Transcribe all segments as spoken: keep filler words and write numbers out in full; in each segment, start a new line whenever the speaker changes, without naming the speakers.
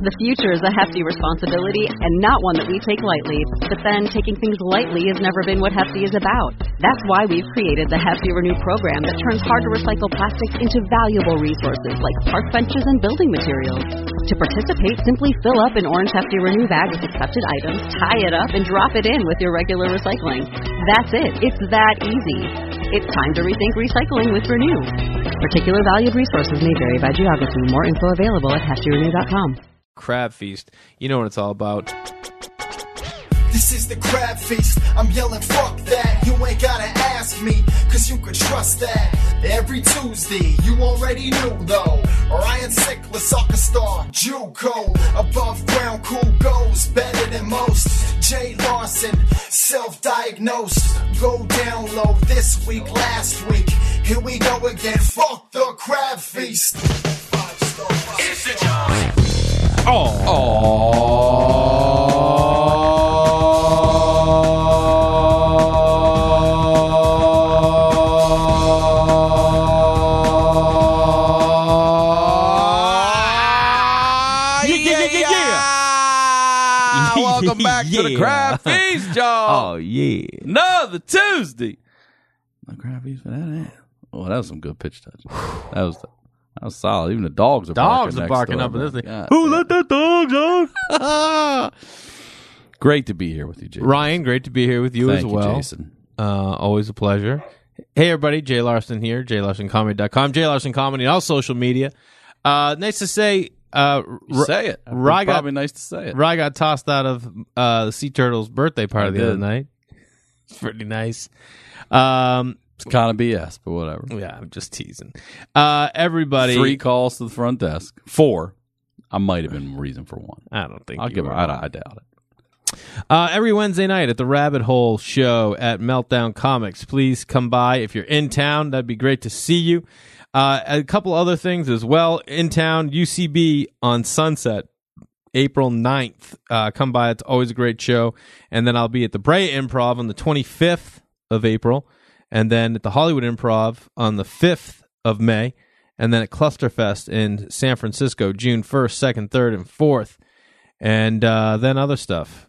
The future is a hefty responsibility and not one that we take lightly. But then, taking things lightly has never been what Hefty is about. That's why we've created the Hefty Renew program that turns hard-to-recycle plastics into valuable resources like park benches and building materials. To participate, simply fill up an orange Hefty Renew bag with accepted items, tie it up, and drop it in with your regular recycling. That's it. It's that easy. It's time to rethink recycling with Renew. Particular valued resources may vary by geography. More info available at hefty renew dot com.
Crab Feast. You know what it's all about.
This is the Crab Feast. I'm yelling, fuck that. You ain't gotta ask me, cause you could trust that. Every Tuesday, you already knew though. Ryan Sickler, soccer star, JUCO. Above ground, cool goes, better than most. Jay Larson, self-diagnosed. Go down low this week, last week. Here we go again, fuck the Crab Feast. It's the joy.
Oh.
Yeah, yeah, yeah, yeah. Welcome back
Yeah.
to the Crab Feast, y'all.
Oh, yeah.
Another Tuesday. The Crab Feast for that. eh? Oh, that was some good pitch touch. That was that was solid. Even the dogs are
Dogs
barking
are
next
barking
door,
up in
man.
this thing.
God
Who
damn.
let the dogs out?
Great to be here with you, Jason.
Ryan, great to be here with you
Thank
as
you,
well.
Jason.
Uh, always a pleasure. Hey, everybody. Jay Larson here. jay larson comedy dot com. Jay Larson Comedy on all social media. Uh, nice to say. Uh,
You say it.
Rye got-
Probably nice to say it.
Rye got tossed out of uh, the Sea Turtles' birthday party
I
the other
did.
night. It's pretty nice. Um,
It's kind of B S, but whatever.
yeah, I'm just teasing. Uh, everybody.
Three calls to the front desk. Four. I might have been reason for one.
I don't think
I'll
you
give
were.
her. I, I doubt it.
Uh, every Wednesday night at the Rabbit Hole Show at Meltdown Comics. Please come by if you're in town. That'd be great to see you. Uh, a couple other things as well. In town, U C B on Sunset, April ninth. Uh, come by. It's always a great show. And then I'll be at the Brea Improv on the twenty-fifth of April. And then at the Hollywood Improv on the fifth of May. And then at Clusterfest in San Francisco, June first, second, third, and fourth. And uh, then other stuff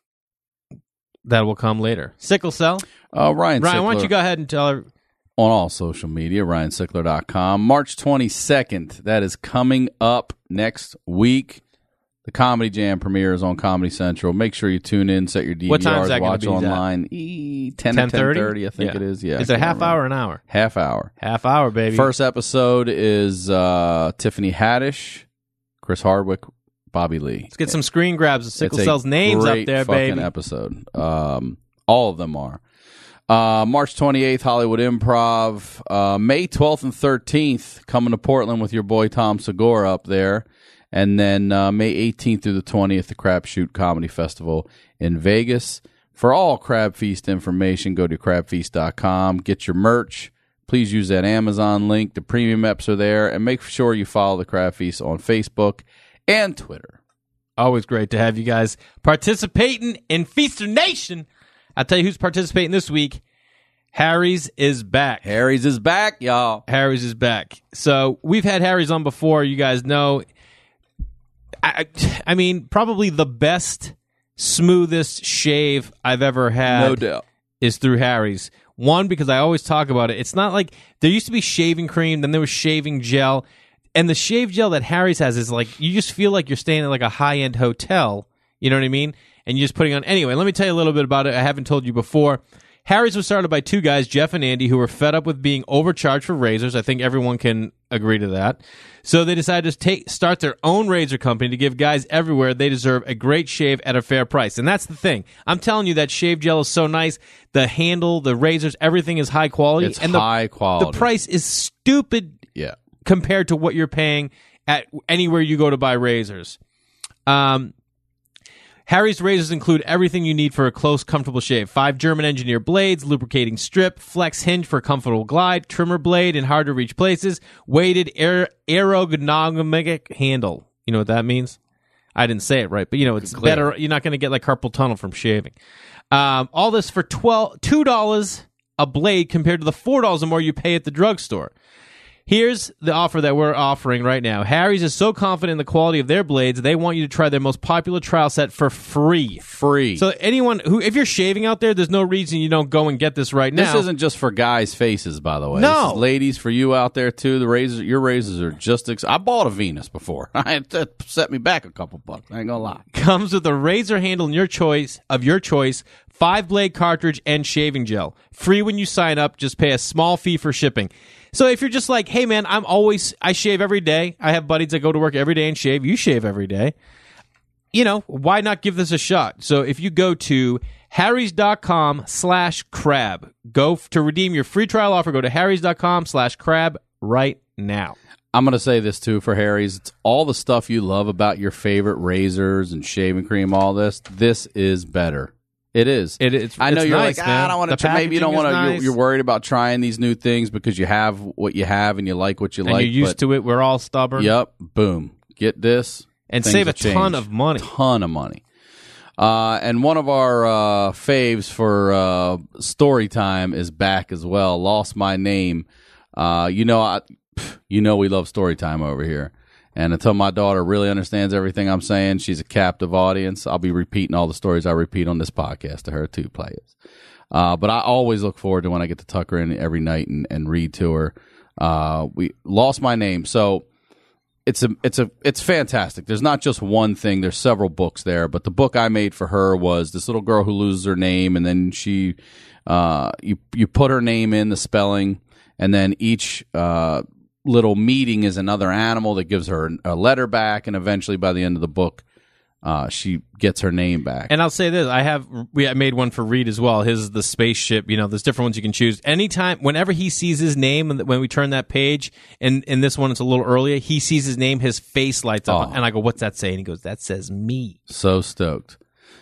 that will come later. Sickle Cell.
Uh, Ryan
Ryan, why don't
Sickler
you go ahead and tell her?
on all social media, ryan sickler dot com. March twenty-second, that is coming up next week. The Comedy Jam premieres on Comedy Central. Make sure you tune in, set your D V Rs,
What time is that gonna
watch
be, Zach?
online. E- ten
ten
to ten thirty, I think
Yeah.
it is. Yeah,
Is
I
it
can't
half
remember.
hour or an hour?
Half hour.
Half hour, baby.
First episode is uh, Tiffany Haddish, Chris Hardwick, Bobby Lee.
Let's get some screen grabs of Sickle
It's a
Cell's names
great
up there,
fucking
baby.
episode. Um, all of them are. Uh, March twenty-eighth, Hollywood Improv. Uh, May twelfth and thirteenth, coming to Portland with your boy Tom Segura up there. And then uh, May eighteenth through the twentieth, the Crab Shoot Comedy Festival in Vegas. For all Crab Feast information, go to crab feast dot com. Get your merch. Please use that Amazon link. The premium eps are there. And make sure you follow the Crab Feast on Facebook and Twitter.
Always great to have you guys participating in Feaster Nation. I'll tell you who's participating this week. Harry's is back.
Harry's is back, y'all.
Harry's is back. So we've had Harry's on before. You guys know. I, I mean, probably the best, smoothest shave I've ever had.
No doubt.
Is through Harry's. One, because I always talk about it. It's not like there used to be shaving cream, then there was shaving gel. And the shave gel that Harry's has is like, you just feel like you're staying at like a high-end hotel. You know what I mean? And you're just putting on. Anyway, let me tell you a little bit about it. I haven't told you before. Harry's was started by two guys, Jeff and Andy, who were fed up with being overcharged for razors. I think everyone can agree to that. So they decided to take, start their own razor company to give guys everywhere they deserve a great shave at a fair price. And that's the thing. I'm telling you, that shave gel is so nice. The handle, the razors, everything is high quality.
It's
and the,
high quality.
The price is stupid
Yeah.
compared to what you're paying at anywhere you go to buy razors. Um, Harry's razors include everything you need for a close, comfortable shave. Five German engineered blades, lubricating strip, flex hinge for comfortable glide, trimmer blade in hard-to-reach places, weighted aer- aerodynamic handle. You know what that means? I didn't say it right, but you know, it's
Clear.
better. You're not going to get like carpal tunnel from shaving. Um, all this for twelve, two dollars a blade compared to the four dollars or more you pay at the drugstore. Here's the offer that we're offering right now. Harry's is so confident in the quality of their blades, they want you to try their most popular trial set for free.
Free.
So anyone who, if you're shaving out there, there's no reason you don't go and get this right now.
This isn't just for guys' faces, by the way.
No.
This is ladies, for you out there, too. The razors, your razors are just... Ex- I bought a Venus before. That set me back a couple bucks. I ain't gonna lie.
Comes with a razor handle in your choice of your choice, five blade cartridge, and shaving gel. Free when you sign up. Just pay a small fee for shipping. So if you're just like, hey man, I'm always I shave every day. I have buddies that go to work every day and shave. You shave every day. You know, why not give this a shot? So if you go to harrys.com slash crab, go f- to redeem your free trial offer, go to harrys.com slash crab right now.
I'm going to say this, too, for Harry's. It's all the stuff you love about your favorite razors and shaving cream, all this. This is better. It is.
It, it's,
I know
it's
you're
nice,
like,
man.
ah, I don't want to
The
try. Maybe you don't
packaging
want to.
is
You're,
nice.
you're worried about trying these new things because you have what you have and you like what you
and
like.
you're used
but,
to it. We're all stubborn.
Yep. Boom. Get this.
And
Things
save a
will change.
ton of money.
Ton of money. Uh, and one of our uh, faves for uh, story time is back as well. Lost My Name. Uh, you know, I, you know we love story time over here. And until my daughter really understands everything I'm saying, she's a captive audience. I'll be repeating all the stories I repeat on this podcast to her too, players. Uh, but I always look forward to when I get to tuck her in every night and, and read to her. Uh, we Lost My Name. So it's a it's a it's fantastic. There's not just one thing. There's several books there. But the book I made for her was this little girl who loses her name, and then she uh, you you put her name in the spelling, and then each uh, little meeting is another animal that gives her a letter back, and eventually by the end of the book, uh, she gets her name back.
And I'll say this: I have we I made one for Reed as well. His is the spaceship. You know, there's different ones you can choose. Anytime, whenever he sees his name, and when we turn that page, and in this one it's a little earlier, he sees his name, his face lights up,
Oh.
and I go, "What's that say?" And he goes, "That says me."
So stoked.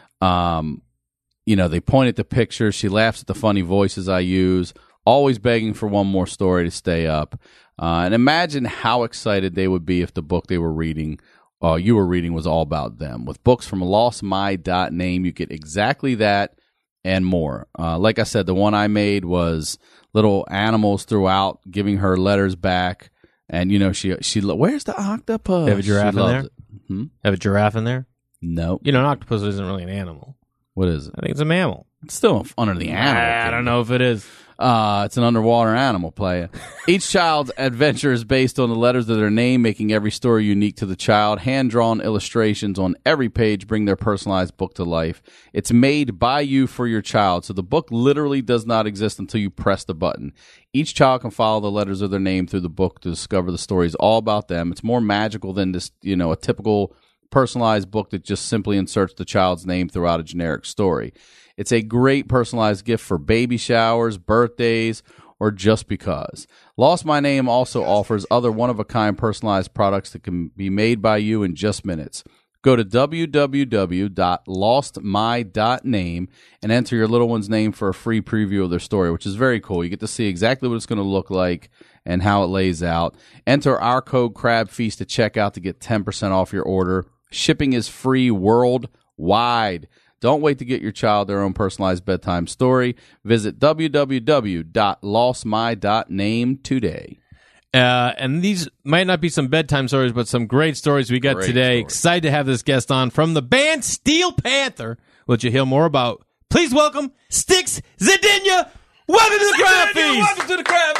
Um, you know, they point at the pictures. She laughs at the funny voices I use, always begging for one more story to stay up. Uh, and imagine how excited they would be if the book they were reading, uh, you were reading, was all about them. With books from lost my dot name, you get exactly that and more. Uh, like I said, the one I made was little animals throughout, giving her letters back. And, you know, she, she where's the octopus?
Have a giraffe
She
in
loves
there?
it. Hmm?
Have a giraffe in there?
Nope.
You know, an octopus isn't really an animal.
What is it?
I think it's a mammal.
It's still under the animal.
I
kingdom.
don't know if it is.
Uh, it's an underwater animal, player. Each child's adventure is based on the letters of their name, making every story unique to the child. Hand-drawn illustrations on every page bring their personalized book to life. It's made by you for your child, so the book literally does not exist until you press the button. Each child can follow the letters of their name through the book to discover the stories all about them. It's more magical than this, you know, a typical personalized book that just simply inserts the child's name throughout a generic story. It's a great personalized gift for baby showers, birthdays, or just because. Lost My Name also offers other one-of-a-kind personalized products that can be made by you in just minutes. Go to w w w dot lost my dot name and enter your little one's name for a free preview of their story, which is very cool. You get to see exactly what it's going to look like and how it lays out. Enter our code CRABFEAST at checkout to get ten percent off your order. Shipping is free worldwide. Don't wait to get your child their own personalized bedtime story. Visit w w w dot lost my dot name today.
Uh, and these might not be some bedtime stories, but some great stories we got
Great
today.
stories.
Excited to have this guest on from the band Steel Panther, which you'll hear more about. Please welcome Styx Zadinia. Welcome to the Crab Feast.
Welcome to the Crab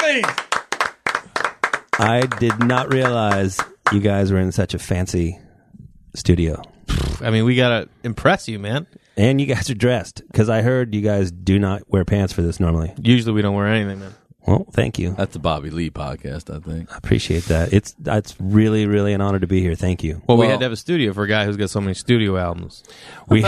Feast.
I did not realize you guys were in such a fancy studio.
I mean, we gotta impress you, man.
And you guys are dressed, because I heard you guys do not wear pants for this normally.
Usually we don't wear anything, man.
Well, thank you.
That's the Bobby Lee podcast, I think.
I appreciate that. It's it's really, really an honor to be here. Thank you.
Well, we
Well-
had to have a studio for a guy who's got so many studio albums.
We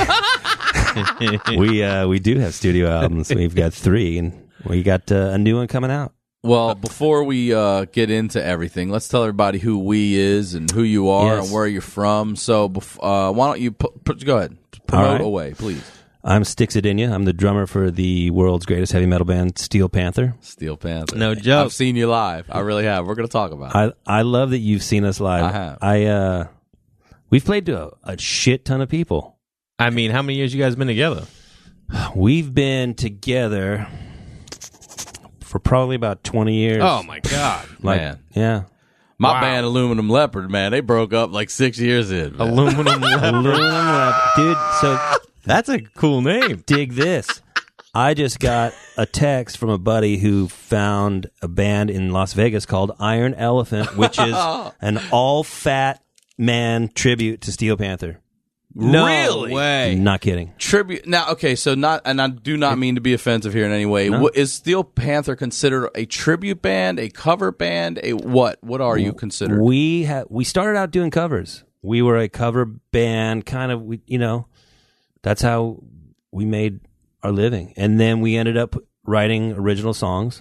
we uh, we do have studio albums. We've got three, and we got uh, a new one coming out.
Well, before we uh, get into everything, let's tell everybody who we is and who you are
Yes.
and where you're from. So, bef- uh, why don't you put, put, go ahead, promote
All right.
away, please.
I'm Styx Zadinia. I'm the drummer for the world's greatest heavy metal band, Steel Panther.
Steel Panther.
No joke.
I've seen you live. I really have. We're going to talk about it.
I I love that you've seen us live.
I have.
I uh, we've played to a, a shit ton of people.
I mean, how many years you guys been together?
We've been together for probably about twenty years.
Oh my god,
like,
man.
Yeah.
My
Wow.
band, Aluminum Leopard, man, they broke up like six years in. man.
aluminum leopard.
Aluminum Leopard. Dude, so
That's a cool name.
dig this. I just got a text from a buddy who found a band in Las Vegas called Iron Elephant, which is an all-fat man tribute to Steel Panther.
No
Really?
way.
Not kidding.
Tribute. Now, okay, so not, and I do not mean to be offensive here in any way.
No.
What, is Steel Panther considered a tribute band, a cover band, a what? What are you considered?
We ha- we started out doing covers. We were a cover band, kind of. We, you know, that's how we made our living, and then we ended up writing original songs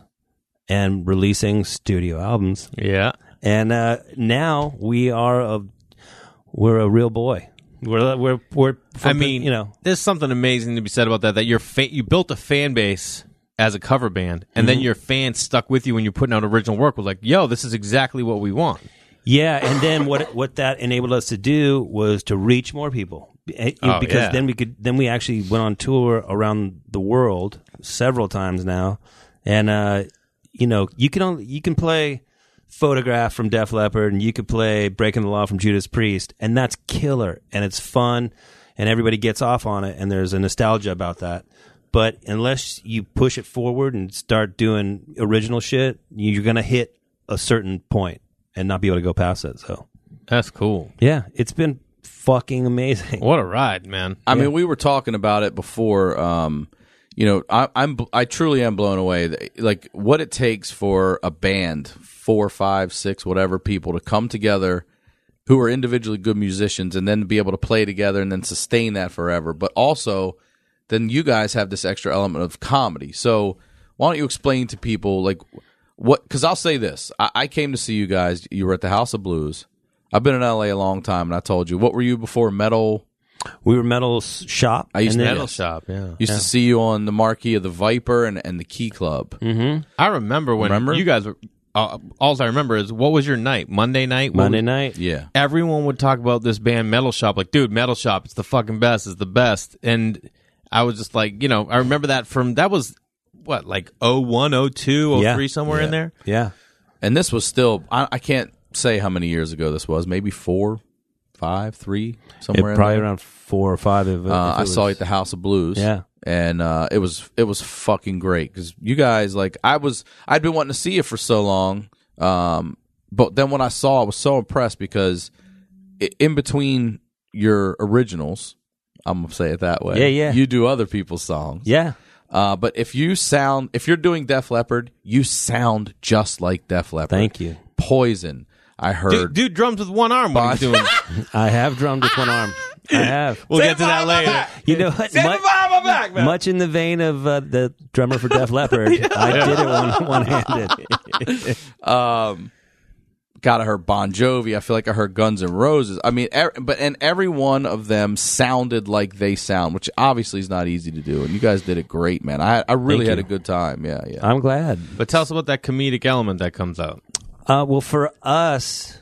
and releasing studio albums.
Yeah.
And uh, now we are a we're a real boy. We're we're we're.
I mean,
you know,
there's something amazing to be said about that. That your fa- you built a fan base as a cover band, and then your fans stuck with you when you're putting out original work. Was like, yo, this is exactly what we want.
yeah. And then what what that enabled us to do was to reach more people. Eh,
Oh,
because
yeah.
then we could then we actually went on tour around the world several times now, and uh, you know, you can only you can play Photograph from Def Leppard, and you could play Breaking the Law from Judas Priest, and that's killer, and it's fun, and everybody gets off on it, and there's a nostalgia about that. But unless you push it forward and start doing original shit, you're gonna hit a certain point and not be able to go past it. So
That's cool.
yeah, it's been fucking amazing.
What a ride, man.
I mean, we were talking about it before. Um, you know, I, I'm I truly am blown away. that- Like what it takes for a band, four, five, six, whatever people to come together, who are individually good musicians, and then to be able to play together and then sustain that forever. But also, then you guys have this extra element of comedy. So why don't you explain to people like what? Because I'll say this: I, I came to see you guys. You were at the House of Blues. I've been in L A a long time, and I told you, what were you before Metal?
We were Metal Shop.
I used
and
to
then-
Metal Shop, yeah.
Used to see you on the marquee of the Viper and, and the Key Club.
Mm-hmm.
I remember when
Remember?
you guys were. Uh, all I remember is what was your night? Monday night. What
Monday
was-
night.
Yeah.
Everyone would talk about this band Metal Shop. Like, dude, Metal Shop, it's the fucking best. It's the best. And I was just like, you know, I remember that from that was what like oh one, oh two, oh three
Yeah.
somewhere
Yeah.
in there.
Yeah.
And this was still, I, I can't say how many years ago this was. Maybe four, five, three,
It,
somewhere in
probably
there.
around four or five. If,
Uh,
if
I
it
saw
was-
you at the House of Blues.
Yeah.
And uh, it was it was fucking great because you guys like I was I'd been wanting to see you for so long, um, but then when I saw, I was so impressed because i- in between your originals, I'm gonna say it that way.
Yeah, yeah.
You do other people's songs.
Yeah.
Uh, but if you sound, if you're doing Def Leppard, you sound just like Def Leppard.
Thank you.
Poison. I heard.
Dude, dude drums with one arm. What he's doing?
I have drummed with one arm. I have.
We'll get to that later.
You know what? Much, much in the vein of uh, the drummer for Def Leppard, I did it one one handed.
Um, God, I heard Bon Jovi. I feel like I heard Guns N' Roses. I mean, er, but and every one of them sounded like they sound, which obviously is not easy to do. And you guys did it great, man. I I really
Thank
had
you.
a good time. Yeah, yeah.
I'm glad.
But tell us about that comedic element that comes out.
Uh, well, for us,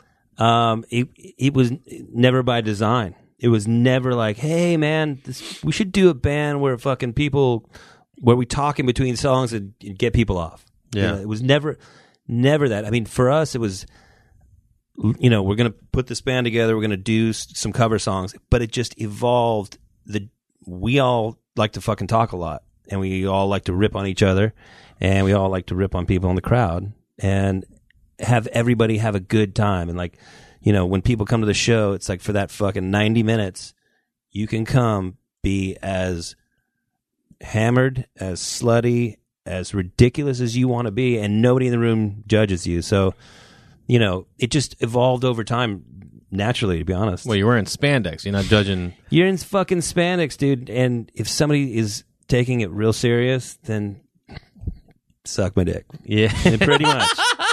um, it it was never by design. It was never like, hey, man, this, we should do a band where fucking people, where we talk in between songs and, and get people off. You
Yeah.
know, it was never, never that. I mean, for us, it was, you know, we're going to put this band together. We're going to do s- some cover songs, but it just evolved. The we all like to fucking talk a lot, and we all like to rip on each other, and we all like to rip on people in the crowd, and have everybody have a good time. And like, you know, when people come to the show, it's like for that fucking ninety minutes, you can come be as hammered, as slutty, as ridiculous as you want to be, and nobody in the room judges you. So, you know, it just evolved over time naturally, to be honest.
Well, you're wearing spandex. You're not judging.
You're in fucking spandex, dude. And if somebody is taking it real serious, then suck my dick.
Yeah.
Pretty much.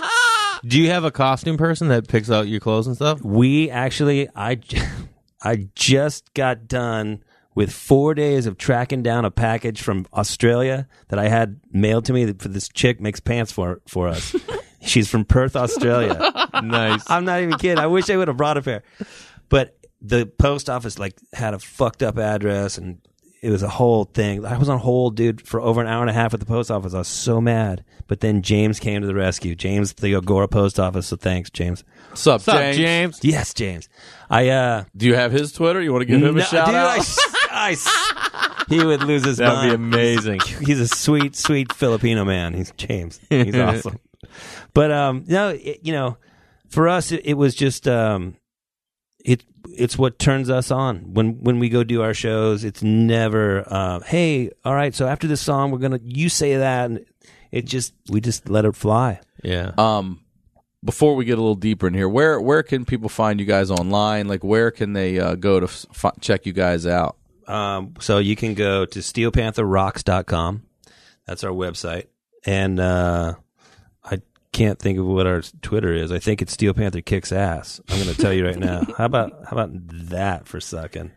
Do you have a costume person that picks out your clothes and stuff?
We actually, I, j- I just got done with four days of tracking down a package from Australia that I had mailed to me for this chick makes pants for for us. She's from Perth, Australia.
Nice.
I'm not even kidding. I wish I would have brought a pair. But the post office like had a fucked up address, and it was a whole thing. I was on hold, dude, for over an hour and a half at the post office. I was so mad. But then James came to the rescue. James, the Agora post office. So thanks, James.
What's up,
What's up,
James?
James?
Yes, James. I uh,
Do you have his Twitter? You want to give him
no,
a shout
dude,
out?
I, I s- he would lose his
That would be
mind.
amazing.
He's a sweet, sweet Filipino man. He's James. He's awesome. But um, no, it, you know, for us, it, it was just um, it. It's what turns us on when when we go do our shows. It's never, uh, hey, all right. So after this song, we're gonna you say that, and it just we just let it fly.
Yeah.
Um, before we get a little deeper in here, where where can people find you guys online? Like, where can they uh, go to f- check you guys out?
Um, so you can go to steel panther rocks dot com. That's our website, and uh, I can't think of what our Twitter is. I think it's Steel Panther Kicks Ass. I'm going to tell you right now. How about how about that for a second?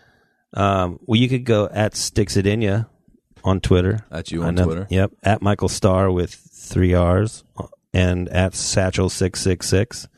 Um, well, you could go at Sticks It In Ya on Twitter.
That's you
I
on
know-
Twitter.
Yep. At Michael Starr with three R's, and at Satchel six six six.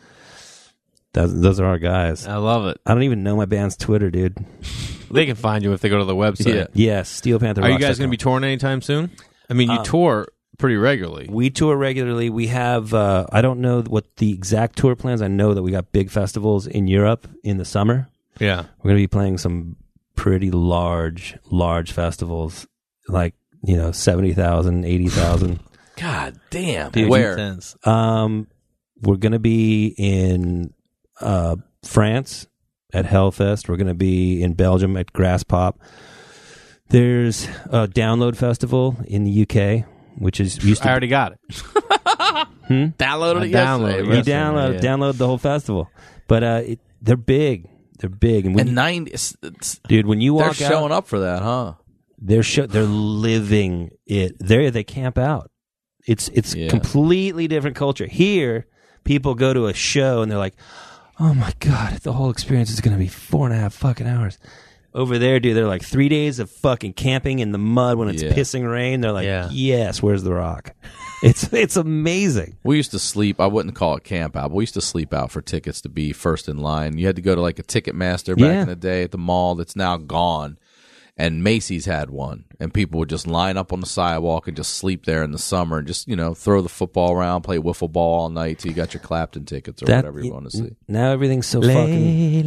Those, those are our guys.
I love it.
I don't even know my band's Twitter, dude.
They can find you if they go to the website.
Yeah.
Yes, Steel Panther.
Are you guys going to be touring anytime soon? I mean, you
Um,
tour pretty regularly.
We tour regularly. We have, uh, I don't know what the exact tour plans. I know that we got big festivals in Europe in the summer.
Yeah.
We're going to be playing some pretty large, large festivals, like, you know, seventy thousand, eighty thousand.
God damn.
Dude,
Where?
intense.
Um, we're going to be in uh, France at Hellfest. We're going to be in Belgium at Grass Pop. There's a Download Festival in the U K, which is used
I
to
already got it.
Downloaded
I
it
downloaded
yesterday.
it.
you
Yes,
download
yeah.
download the whole festival, but uh, it, they're big. They're big, and, when
And
you-
ninety. It's, it's,
dude, when you
they're
walk
showing
out,
up for that, huh?
they're show, they're living it. There, they camp out. It's it's
Yeah.
completely different culture. Here, people go to a show and they're like, "Oh my god, the whole experience is going to be four and a half fucking hours." Over there, dude, they're like three days of fucking camping in the mud when it's
Yeah.
pissing rain. They're like,
Yeah.
"Yes, where's the rock?" It's it's amazing.
We used to sleep. I wouldn't call it camp out, but we used to sleep out for tickets to be first in line. You had to go to like a Ticketmaster back
Yeah.
in the day at the mall that's now gone. And Macy's had one, and people would just line up on the sidewalk and just sleep there in the summer and just, you know, throw the football around, play wiffle ball all night till you got your Clapton tickets or
That-
whatever you want to see.
Now everything's so fucking.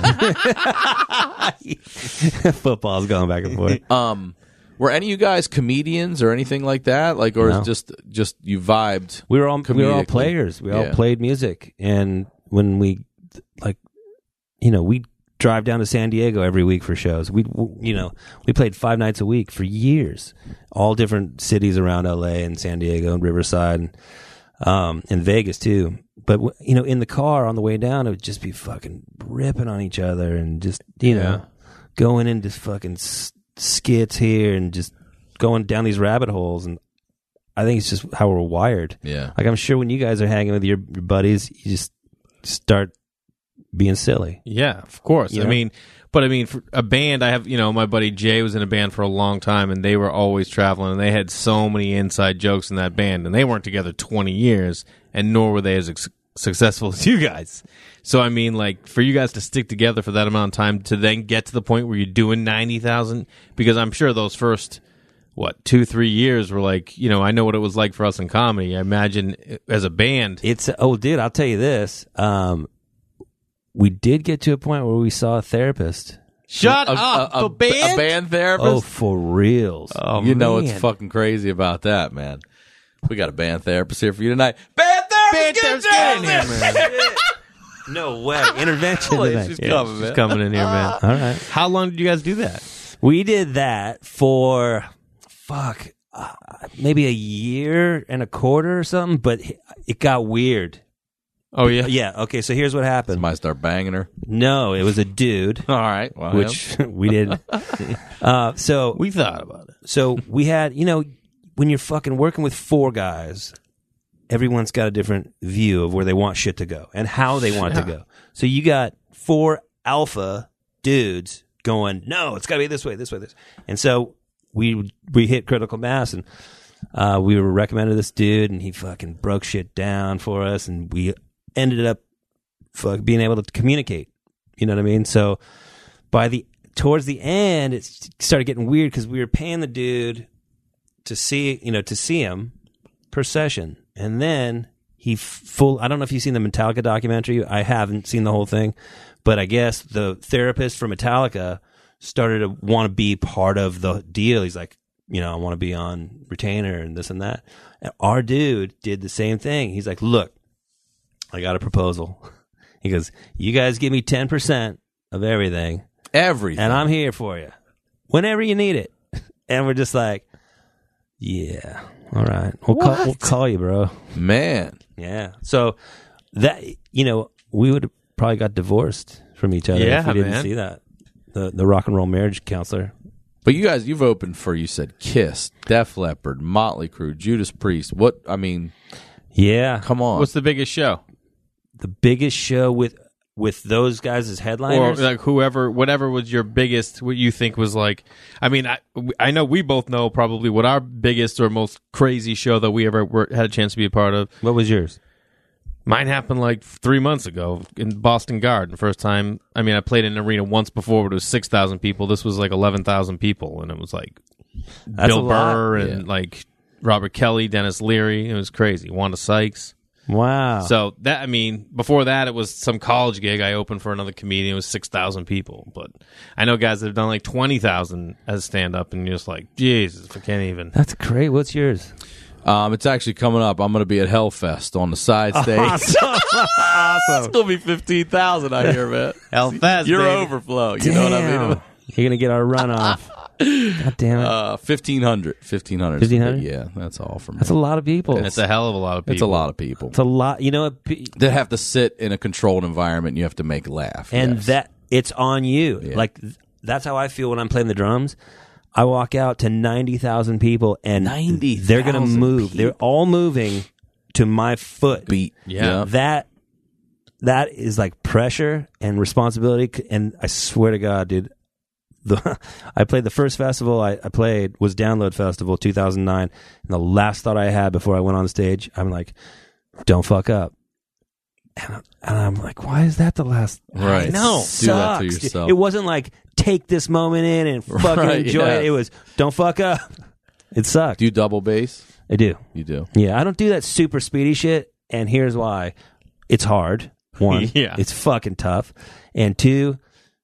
Football's going back and forth.
Um, were any of you guys comedians or anything like that? Like, or
No.
is just just you vibed?
We were all we were all
comedically?
players. We all
Yeah.
played music, and when we like, you know, we drive down to San Diego every week for shows. We, you know, we played five nights a week for years, all different cities around L A and San Diego and Riverside, and um, and Vegas too. But w- you know, in the car on the way down, it would just be fucking ripping on each other and just you
Yeah.
know going into fucking s- skits here and just going down these rabbit holes. And I think it's just how we're wired.
Yeah.
Like I'm sure when you guys are hanging with your, your buddies, you just start being silly.
Yeah, of course.
You
I
know?
mean, but I mean, for a band, I have, you know, my buddy Jay was in a band for a long time, and they were always traveling, and they had so many inside jokes in that band, and they weren't together twenty years, and nor were they as ex- successful as you guys. So, I mean, like, for you guys to stick together for that amount of time to then get to the point where you're doing ninety thousand, because I'm sure those first, what, two, three years were like, you know, I know what it was like for us in comedy. I imagine as a band.
It's oh, dude, I'll tell you this. Um, we did get to a point where we saw a therapist.
Shut
A,
up,
a, a,
a band?
a band therapist.
Oh, for reals.
Oh,
you know
man.
what's fucking crazy about that, man. We got a band therapist here for you tonight. Band therapist,
Band
get
therapist,
down
get in
there.
here, man.
No way. Intervention
Holy,
tonight.
she's
Yeah.
coming,
She's
man.
coming in here, man.
All right.
How long did you guys do that?
We did that for fuck uh, maybe a year and a quarter or something, but it got weird.
Oh yeah,
Yeah. Okay. So here's what happened.
Somebody start banging her.
No, it was a dude,
All right. Well,
which we did. Uh, so
we thought about it.
So we had, you know, when you're fucking working with four guys, everyone's got a different view of where they want shit to go and how they want it to go. So you got four alpha dudes going, no, it's got to be this way, this way, this. And so we we hit critical mass, and uh, we were recommended this dude, and he fucking broke shit down for us, and we ended up fuck being able to communicate. You know what I mean? So by the towards the end, it started getting weird because we were paying the dude to see, you know, to see him per session, and then he full. I don't know if you've seen the Metallica documentary. I haven't seen the whole thing, but I guess the therapist for Metallica started to want to be part of the deal. He's like, you know, I want to be on retainer and this and that. And our dude did the same thing. He's like, look, I got a proposal. He goes, you guys give me ten percent of everything.
Everything.
And I'm here for you whenever you need it. And we're just like, yeah, all right. We'll, call, we'll call you, bro.
Man.
Yeah. So that, you know, we would have probably got divorced from each other
Yeah,
if we didn't
man.
see that. The the rock and roll marriage counselor.
But you guys, you've opened for, you said, Kiss, Def Leppard, Motley Crue, Judas Priest. What, I mean,
Yeah.
come on.
What's the biggest show?
The biggest show with with those guys as
Or
headliners.
like whoever, whatever was your biggest, what you think was like, I mean, I, I know we both know probably what our biggest or most crazy show that we ever were, had a chance to be a part of.
What was yours?
Mine happened like three months ago in Boston Garden. First time, I mean, I played in an arena once before, but it was six thousand people. This was like eleven thousand people, and it was like
That's
Bill
a lot.
Burr and like Robert Kelly, Dennis Leary. It was crazy. Wanda Sykes.
Wow.
So that, I mean, before that, it was some college gig I opened for another comedian. It was six thousand people. But I know guys that have done like twenty thousand as stand up, and you're just like, Jesus, I can't even.
That's great. What's yours?
Um, it's actually coming up. I'm going to be at Hellfest on the side stage.
Awesome.
It's going to be fifteen thousand, I hear, man.
Hellfest,
Your
baby.
overflow. You know what I mean?
You're going to get our runoff. God damn it.
Uh, fifteen hundred. fifteen hundred.
fifteen hundred?
Yeah, that's all for me.
That's a lot of people.
It's a hell of a lot of people.
It's a lot of people.
It's a lot. You know what? P-
That have to sit in a controlled environment. You have to make laugh.
And
yes.
that it's on you.
Yeah.
Like th- that's how I feel when I'm playing the drums. I walk out to ninety thousand people, and
ninety
they're going to
thousand
move.
people.
They're all moving to my foot.
beat.
Yeah.
That that is like pressure and responsibility. And I swear to God, dude, the I played the first festival I, I played was Download Festival two thousand nine, and the last thought I had before I went on stage, I'm like, don't fuck up. And, I, and I'm like, why is that the last?
Right.
It
No.
sucks.
Do that to yourself.
It wasn't like take this moment in and fucking
Right,
enjoy
yeah.
it. It was don't fuck up. It sucked.
Do you double bass?
I do.
You do.
Yeah, I don't do that super speedy shit, and here's why. It's hard. One,
Yeah.
it's fucking tough. And two,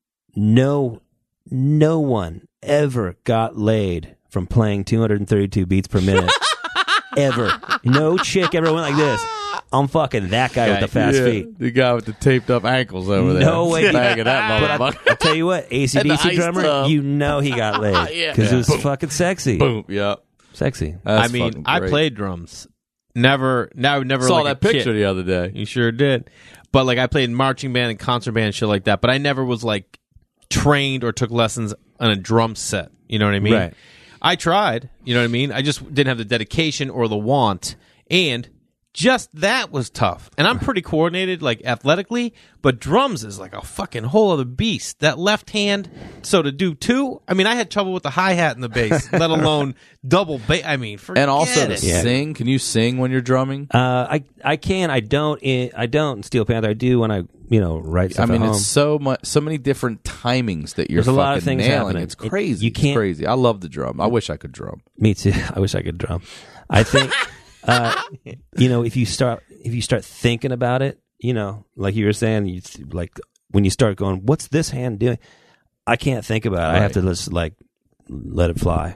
no no one ever got laid from playing two hundred thirty-two beats per minute. Ever. No chick ever went like this. I'm fucking that guy with the fast
Yeah,
feet.
The guy with the taped up ankles over there.
No way.
Banging that
But I,
motherfucker.
I'll tell you what, A C
And the
D C
ice
drummer,
tub.
you know he got laid.
Yeah.
Because
Yeah.
it was
Boom.
fucking sexy.
Boom. Yeah.
Sexy.
That's
I mean,
fucking
I
great.
played drums. Never, now never
Saw
like
that
a
picture
kid.
the other day.
You sure did. But like I played marching band and concert band, shit like that. But I never was like trained or took lessons on a drum set. You know what I mean?
Right.
I tried. You know what I mean? I just didn't have the dedication or the want. And just that was tough. And I'm pretty coordinated, like athletically, but drums is like a fucking whole other beast. That left hand, so to do two, I mean, I had trouble with the hi hat and the bass, let alone double bass. I mean, forget
And also to
it.
Yeah.
sing. Can you sing when you're drumming?
Uh, I I can. I don't. In, I don't in Steel Panther. I do when I you know write
I
stuff
mean,
at home.
it's so much, so many different timings that you're
There's a
fucking
lot of things
nailing.
happening.
It's
It-
crazy.
you can't-
It's crazy. I love the drum. I wish I could drum.
Me too. I wish I could drum. I think, uh, you know, if you start if you start thinking about it, you know, like you were saying, you like when you start going, "What's this hand doing?" I can't think about it. I have to just like let it fly.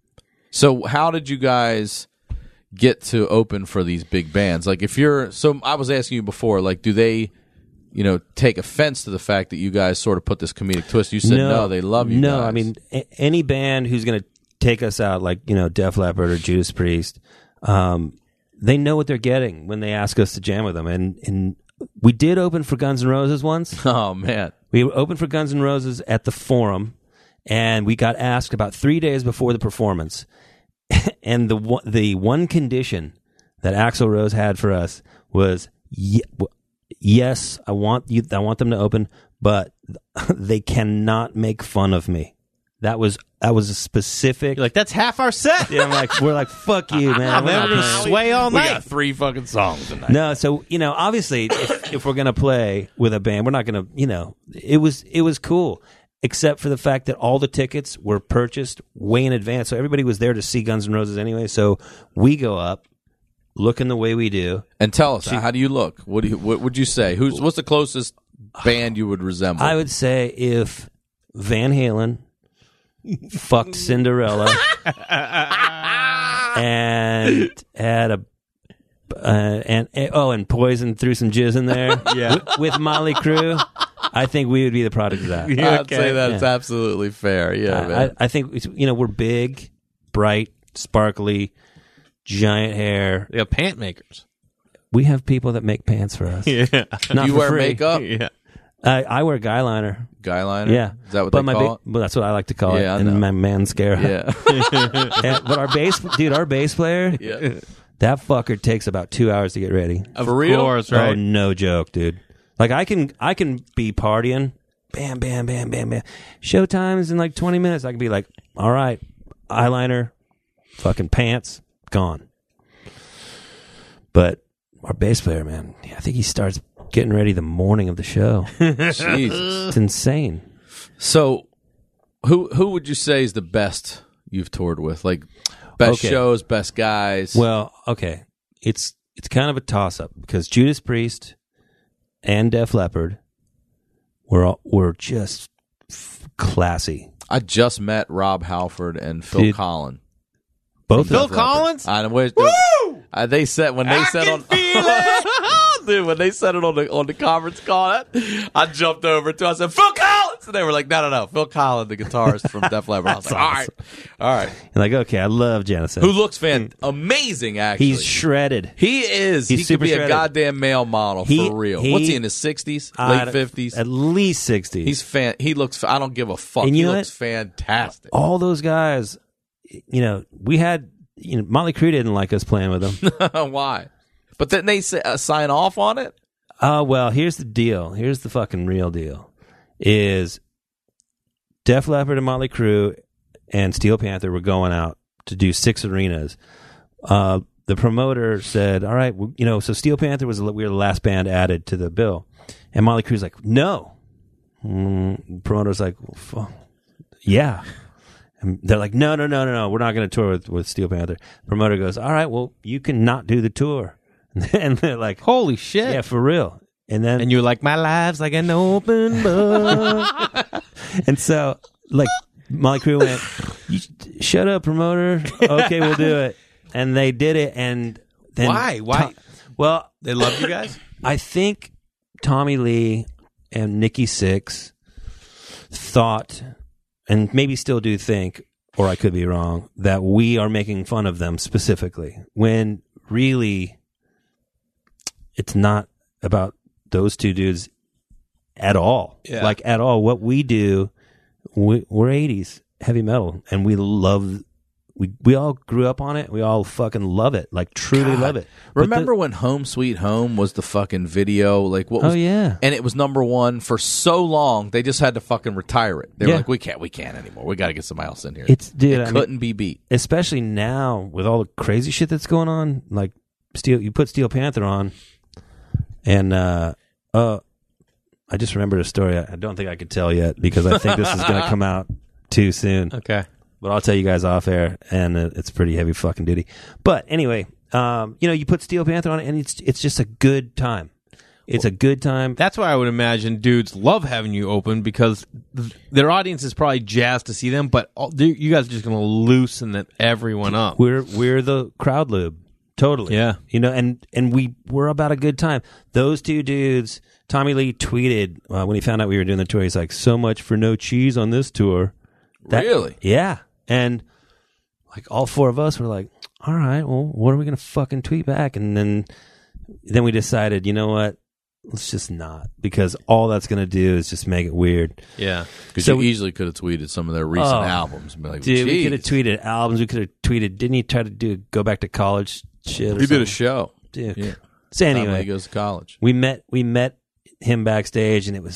So, how did you guys get to open for these big bands? Like, if you're, so I was asking you before, like, do they, you know, take offense to the fact that you guys sort of put this comedic twist? You said no, they love you.
No,
guys.
I mean a- any band who's going to take us out, like you know, Def Leppard or Judas Priest, um, they know what they're getting when they ask us to jam with them. And and we did open for Guns N' Roses once.
oh man,
We opened for Guns N' Roses at the Forum, and we got asked about three days before the performance. And the one, the one condition that Axl Rose had for us was, ye- w- yes, I want you, I want them to open, but they cannot make fun of me. That was that was a specific.
You're like, that's half our set.
Yeah, I'm like, we're like, fuck you, man.
I'm
We're not
never going to
playing.
sway all
we
night.
got three fucking songs tonight.
No, so you know, obviously, if, if we're gonna play with a band, we're not gonna, you know, it was it was cool. except for the fact that all the tickets were purchased way in advance. So everybody was there to see Guns N' Roses anyway. So we go up, looking the way we do.
And tell us, how do you look? What do you, what would you say? Who's what's the closest band you would resemble?
I would say if Van Halen fucked Cinderella and had a uh, and oh and Poison threw some jizz in there.
Yeah.
with, with Motley Crue, I think we would be the product of that.
Yeah.
I'd say that's
Yeah.
absolutely fair. Yeah,
I,
man.
I think it's- you know we're big, bright, sparkly, giant hair.
They have pant makers.
We have people that make pants for us.
Yeah.
Not
you
for
wear
free.
makeup,
Yeah.
I, I wear guy liner.
guy liner.
Yeah,
is that what
but
they
my
call
ba-
it?
But that's what I like to call
Yeah, I
it.
know.
And my mascara.
Yeah,
And- but our bass, dude, our bass player,
yeah.
that fucker takes about two hours to get ready.
Of
For real?
course, right?
Oh, no joke, dude. Like I can, I can be partying, bam, bam, bam, bam, bam. Showtime's in like twenty minutes. I can be like, all right, eyeliner, fucking pants, gone. But our bass player, man, I think he starts getting ready the morning of the show.
Jesus.
It's insane.
So, who who would you say is the best you've toured with? Like best
Okay.
shows, best guys.
Well, okay, it's it's kind of a toss up because Judas Priest and Def Leppard were all, were just f- classy.
I just met Rob Halford and Phil
Dude.
Collin.
Both
Phil
of them.
Collins?
I know. Uh, they said when they said on. Dude, when they said it on the on the conference call, I jumped over to. I said Phil Collins, and they were like, "No, no, no, Phil Collins, the guitarist from Def Leppard." I was like, "All right, all right."
You're like, okay, I love Genesis.
Who looks fan amazing? Actually,
He's shredded.
he is.
He's
he
super
could be a
shredded.
goddamn male model
He-
for real.
he-
What's he in his sixties,
I-
late fifties?
At least sixties.
He's fan. He looks. I don't give a fuck.
And
He
you know
looks fantastic.
all those guys. You know, we had. You know, Motley Crue didn't like us playing with them.
Why? But then they say, uh, sign off on it.
Uh, well, here's the deal. Here's the fucking real deal. Is Def Leppard and Motley Crue and Steel Panther were going out to do six arenas. Uh, the promoter said, all right, well, you know, so Steel Panther was, we were the last band added to the bill. And Motley Crue's like, no. Mm, the promoter's like, well, fuck. Yeah. And they're like, no, no, no, no, no. We're not going to tour with, with Steel Panther. The promoter goes, all right, well, you can not do the tour. And they're like,
Holy shit.
yeah, for real. And then,
And you're like, my life's like an open book.
and so, like, Motley Crue went, you, shut up, promoter. Okay, we'll do it. And they did it. And then.
Why? Why?
To- well,
They love you guys?
I think Tommy Lee and Nikki Sixx thought, and maybe still do think, or I could be wrong, that we are making fun of them specifically, when really it's not about those two dudes at all.
Yeah.
Like, at all. What we do, we, we're eighties heavy metal, and we love. We we all grew up on it. We all fucking love it. Like, truly
God.
love it. But
Remember
the-
when Home Sweet Home was the fucking video? Like what?
Oh,
Was,
yeah.
and it was number one for so long. They just had to fucking retire it. They were
Yeah.
like, we can't, we can't anymore. We got to get somebody else in here.
It's dude.
it
I mean,
couldn't be beat.
especially now with all the crazy shit that's going on. Like, Steel, you put Steel Panther on, and uh, uh, I just remembered a story. I I don't think I could tell yet because I think this is going to come out too soon.
Okay.
But I'll tell you guys off air, and uh, it's pretty heavy fucking duty. But anyway, um, you know, you put Steel Panther on, and it's it's just a good time. It's a good time.
That's why I would imagine dudes love having you open because th- their audience is probably jazzed to see them, but all, they- you guys are just going to loosen it, everyone up.
We're we're the crowd lube, totally.
Yeah.
you know, and and we we're about a good time. Those two dudes. Tommy Lee tweeted uh, when he found out we were doing the tour. He's like, "So much for no cheese on this tour." That-
Really?
Yeah. And like all four of us were like, "All right, well, what are we gonna fucking tweet back?" And then then we decided, you know what? Let's just not, because all that's gonna do is just make it weird.
Yeah.
Because
So
you
we-
easily could have tweeted some of their recent
Oh,
albums and be like,
Dude, we
"Geez."
could have tweeted albums. We could have tweeted. Didn't he try to do go back to college shit? Or
He did
something?
a show.
Dude.
Yeah.
So
Time when
anyway,
he goes to college.
we met we met him backstage, and it was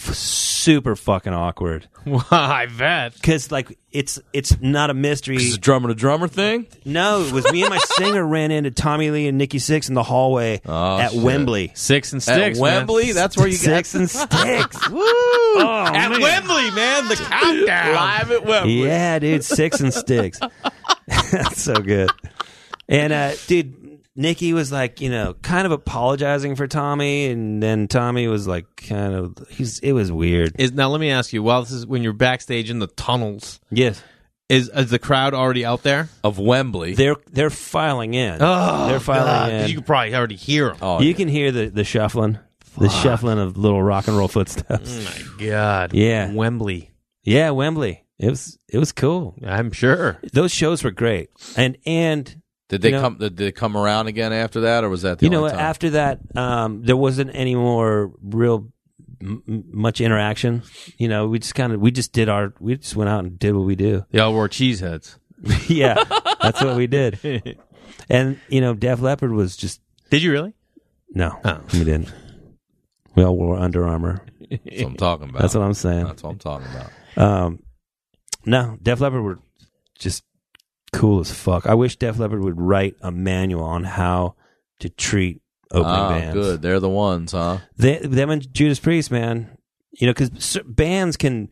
super fucking awkward.
I bet.
Because like it's it's not a mystery.
It's a drummer to drummer thing.
No, it was me and my singer ran into Tommy Lee and Nikki Sixx in the hallway
Oh,
at
shit.
Wembley.
Six and sticks,
At Wembley,
man.
that's where you get
Six and Sticks.
Woo! At Wembley, man. The countdown.
live at Wembley.
Yeah, dude, Six and Sticks. That's so good. And uh, dude, Nikki was like, you know, kind of apologizing for Tommy, and then Tommy was like, kind of, he's. It was weird.
Is now let me ask you. While this is when you're backstage in the tunnels,
Yes,
is is the crowd already out there?
Of Wembley.
they're they're filing in.
Oh,
they're filing
God.
in.
You can probably already hear them.
Oh,
you
yeah.
can hear the the shuffling, the shuffling of little rock and roll footsteps.
Oh my God.
Yeah.
Wembley.
Yeah, Wembley. It was it was cool.
I'm sure.
Those shows were great, and and
Did they
you know-
come? Did they come around again after that, or was that the
you know
only
what?
time?
After that, um, there wasn't any more real m- m- much interaction. You know, we just kind of we just did our we just went out and did what we do.
They all wore cheese heads.
Yeah, that's what we did. And you know, Def Leppard was just
Did you really?
no,
Oh.
we didn't. We all wore Under Armour.
That's what I'm talking about.
That's what I'm saying.
That's what I'm talking about.
Um, no, Def Leppard were just cool as fuck. I wish Def Leppard would write a manual on how to treat opening
Ah,
bands.
good. They're the ones, huh?
They, them and Judas Priest, man. You know, because bands can.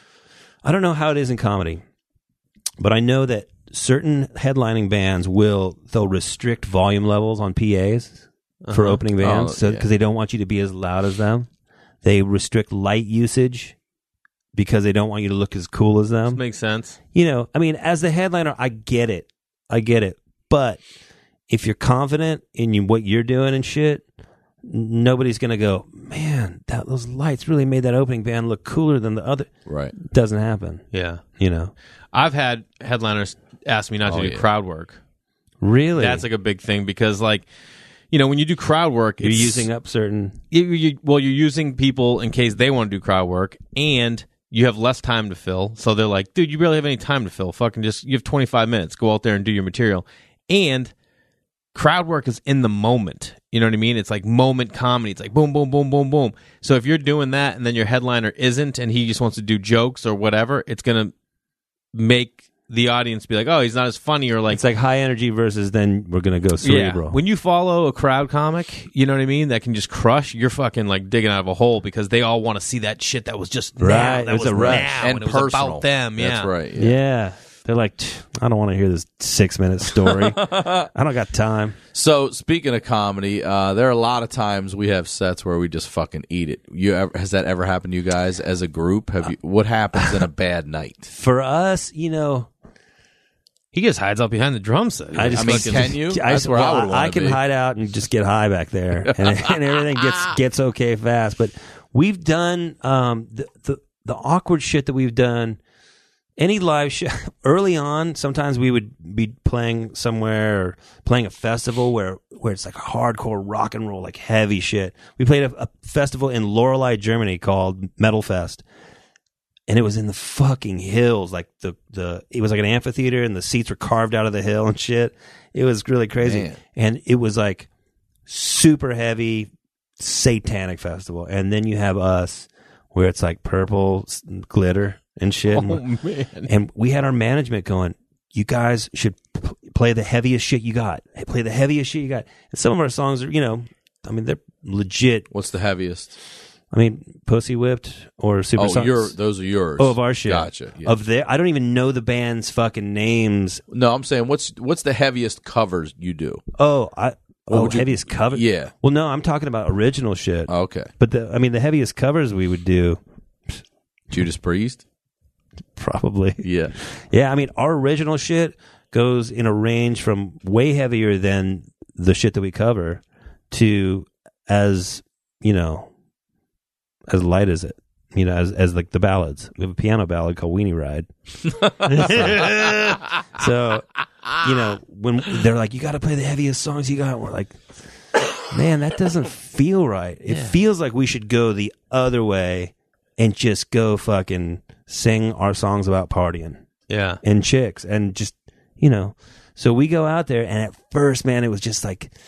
I don't know how it is in comedy, but I know that certain headlining bands will they'll restrict volume levels on P As for
Uh-huh.
opening bands,
Oh,
so
yeah.
because they don't want you to be as loud as them. They restrict light usage because they don't want you to look as cool as them.
Makes sense.
You know, I mean, as the headliner, I get it. I get it. But if you're confident in you, what you're doing and shit, n- nobody's going to go, man, that, those lights really made that opening band look cooler than the other.
Right.
Doesn't happen,
Yeah.
you know.
I've had headliners ask me not to
Oh,
do
yeah.
crowd work.
Really?
That's like a big thing because, like, you know, when you do crowd work,
you're
it's,
using up certain.
you, you, well, you're using people in case they want to do crowd work, and you have less time to fill. So they're like, dude, you barely have any time to fill. Fucking just, you have twenty-five minutes. Go out there and do your material. And crowd work is in the moment. You know what I mean? It's like moment comedy. It's like boom, boom, boom, boom, boom. So if you're doing that and then your headliner isn't and he just wants to do jokes or whatever, it's going to make the audience be like, oh, he's not as funny, or like,
It's like high energy versus then we're going to go cerebral.
yeah. When you follow a crowd comic, you know what I mean, that can just crush, you're fucking like digging out of a hole because they all want to see that shit that was just now,
Right.
that
It was
was
a rush.
now,
And
and it was
personal.
about them. Yeah,
That's right.
yeah.
Yeah.
They're like, "Tch, I don't want to hear this six minute story. I don't got time.
So speaking of comedy, uh, there are a lot of times we have sets where we just fucking eat it. You ever, has that ever happened to you guys as a group? Have you? What happens in a bad night?
For us, you know,
He just hides out behind the drum set.
I just
I mean,
fucking-
can you?
I,
That's where
well,
I would
I
want to
can
be.
hide out and just get high back there, and, and everything gets gets okay fast. But we've done um, the, the the awkward shit that we've done. Any live show early on, sometimes we would be playing somewhere or playing a festival where where it's like hardcore rock and roll, like heavy shit. We played a, a festival in Lorelei, Germany called Metal Fest. And it was in the fucking hills, like the, the it was like an amphitheater, and the seats were carved out of the hill and shit. It was really crazy,
Man.
and it was like super heavy, satanic festival. And then you have us, where it's like purple s- glitter and shit.
Oh,
and,
man.
and we had our management going, "You guys should p- play the heaviest shit you got. Play the heaviest shit you got." And some of our songs are, you know, I mean, they're legit.
What's the heaviest?
I mean, Pussy Whipped or Super
Oh,
Sons.
your those are yours.
Oh, of our shit.
Gotcha. Yeah.
Of their, I don't even know the band's fucking names.
no, I'm saying what's what's the heaviest covers you do?
Oh, I oh
would you-
heaviest cover.
Yeah.
Well, no, I'm talking about original shit.
Okay.
But the, I mean, the heaviest covers we would do,
Judas Priest.
probably.
Yeah.
Yeah, I mean, our original shit goes in a range from way heavier than the shit that we cover to as, you know, as light as it. You know, as as like the ballads. We have a piano ballad called Weenie Ride. So, you know, when they're like, you got to play the heaviest songs you got, we're like, man, that doesn't feel right. It feels like we should go the other way and just go fucking sing our songs about partying
Yeah.
and chicks and just, you know. So we go out there, and at first, man, it was just like,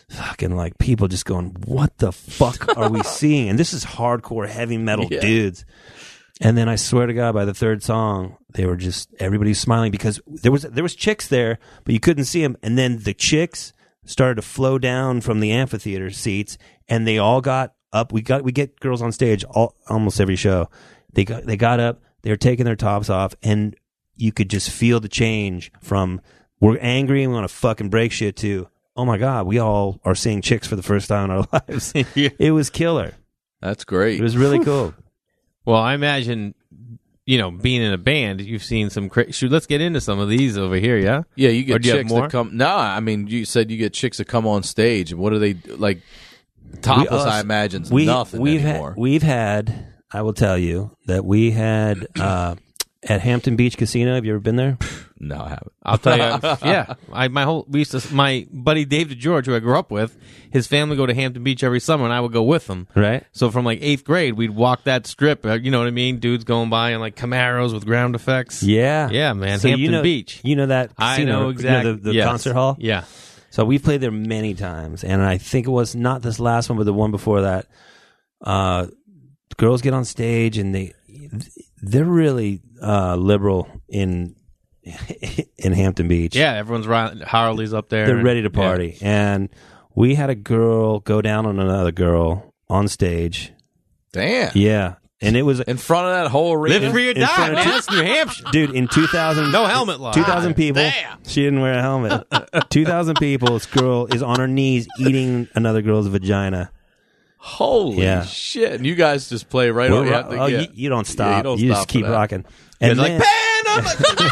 fucking like people just going, what the fuck are we seeing? And this is hardcore heavy metal
Yeah.
dudes. And then I swear to God, by the third song, they were just everybody's smiling because there was there was chicks there, but you couldn't see them. And then the chicks started to flow down from the amphitheater seats, and they all got up. We got we get girls on stage all, almost every show. They got they got up. They were taking their tops off, and you could just feel the change from we're angry and we want to fucking break shit to, oh my God, we all are seeing chicks for the first time in our lives.
Yeah.
It was killer.
That's great.
It was really cool.
Well, I imagine, you know, being in a band, you've seen some. Cra- Shoot, let's get into some of these over here. Yeah.
Yeah, you
Or
get
do you have
chicks
more?
that come. No, I mean, you said you get chicks that come on stage. What are they like? Topless,
We- uh,
I imagine, is
we,
nothing
we've
anymore.
Had, we've had, I will tell you, that we had uh, at Hampton Beach Casino. Have you ever been there?
no, I haven't.
I'll tell you. Yeah, I my whole we used to. My buddy David George, who I grew up with, his family go to Hampton Beach every summer, and I would go with them.
Right.
So from like eighth grade, we'd walk that strip. uh, You know what I mean? Dudes going by in like Camaros with ground effects.
Yeah.
Yeah, man.
So
Hampton
you know,
Beach.
You know that
I
casino,
know
you know,
exactly.
the, the
Yes.
concert hall?
Yeah.
So we've played there many times, and I think it was not this last one, but the one before that. Uh, girls get on stage, and they they're really uh, liberal in in Hampton Beach.
Yeah, everyone's riding Harley's up there.
They're
and-
ready to party, and we had a girl go down on another girl on stage.
Damn.
Yeah, and it was
In front of that whole
Yeah.
arena.
Live free or
in
die,
front of
man.
two-
That's New Hampshire.
dude in two thousand.
No helmet law.
two thousand people.
Damn.
She didn't wear a helmet. two thousand people. This girl is on her knees eating another girl's vagina.
Holy
Yeah.
shit! And you guys just play right
We're
on. You,
ro-
have to
oh,
get-
you, you don't
Yeah,
stop.
you don't
you
stop
just
for
keep
that.
rocking.
It's
And
like,
then,
"Pan, I'm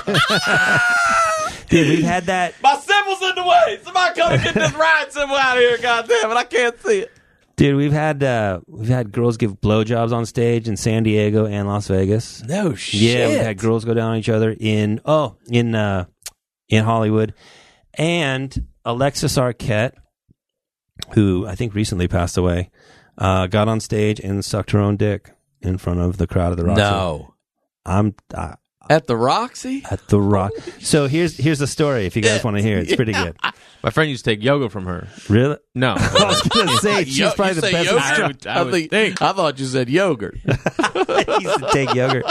like,
dude, we've had that.
My symbol's in the way. Somebody come and get this ride symbol out of here. God damn it! I can't see it.
Dude, we've had uh, we've had girls give blowjobs on stage in San Diego and Las Vegas.
No shit.
Yeah, we've had girls go down on each other in oh in uh, in Hollywood, and Alexis Arquette, who I think recently passed away, uh, got on stage and sucked her own dick in front of the crowd of the Roxy.
No.
I'm uh,
At the Roxy?
at the Rock. So here's here's the story. If you guys want to hear it, it's pretty good.
My friend used to take yoga from her.
Really?
No.
I was gonna say she's
Yo-
probably
you
the
say
best.
yogurt?
I would- I would
think-
think.
I thought you said yogurt.
I used to take yogurt.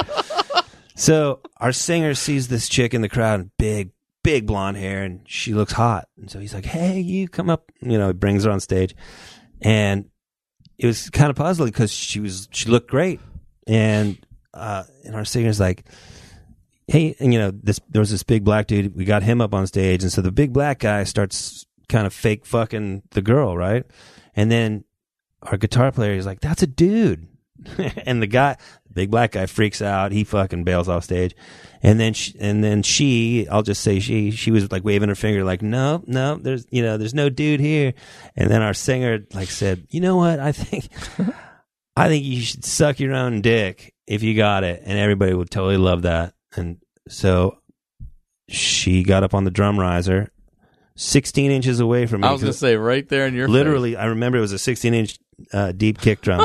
So our singer sees this chick in the crowd, big, big blonde hair, and she looks hot. And so he's like, "Hey, you come up." You know, he brings her on stage, and it was kind of puzzling because she was she looked great, and uh, and our singer's like, "Hey," and you know, this there was this big black dude. We got him up on stage, and so the big black guy starts kind of fake fucking the girl, right? And then our guitar player is like, "That's a dude." And the guy, the big black guy, freaks out. He fucking bails off stage, and then she, and then she, I'll just say she, she was like waving her finger, like, no, no, there's, you know, there's no dude here. And then our singer like said, you know what? I think, I think you should suck your own dick if you got it, and everybody would totally love that. And so she got up on the drum riser, sixteen inches away from me.
I was going to say right there in your
Literally, I remember it was a sixteen inch uh, deep kick drum.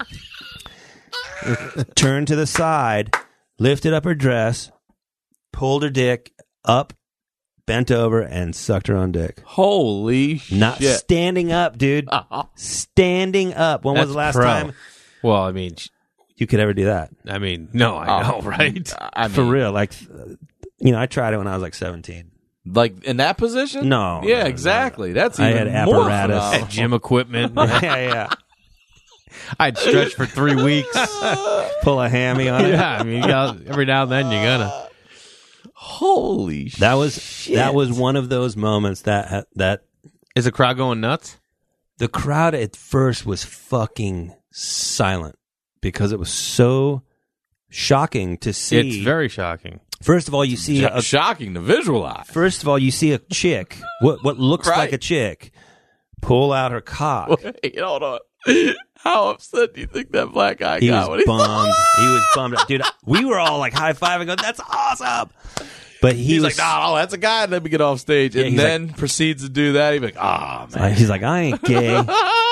Turned to the side, lifted up her dress, pulled her dick up, bent over, and sucked her own dick.
face. Holy
Not
shit.
standing up, dude. Standing up. When was
That's
the last
pro.
time
Well, I mean, sh-
you could ever do that?
I mean, no, I know, right?
I mean,
For real. Like, you know, I tried it when I was like seventeen.
Like in that position?
No,
Yeah,
no, no,
exactly. That's
I
even
had
more
apparatus.
phenomenal.
Gym equipment.
yeah, yeah.
I'd stretch for three weeks.
Pull a hammy on it.
Yeah, I mean, you got, every now and then you're gonna.
Holy shit.
That was that was one of those moments that that
Is the crowd going nuts?
the crowd at first was fucking silent because it was so shocking to see.
It's very shocking.
First of all, you see
Sh-
a,
shocking to visualize.
first of all you see a chick, what what looks
Right.
like a chick, pull out her cock.
Wait, hold on. How upset do you think that black guy
He
got
was
when he
bummed. He was bummed, dude. We were all like high fiving, going, "That's awesome!" But he
He's
was
like, no, no, that's a guy. And let me get off stage.
Yeah,
and
he's
then proceeds to do that. He'd be like, oh, man.
like, he's like, "I ain't gay."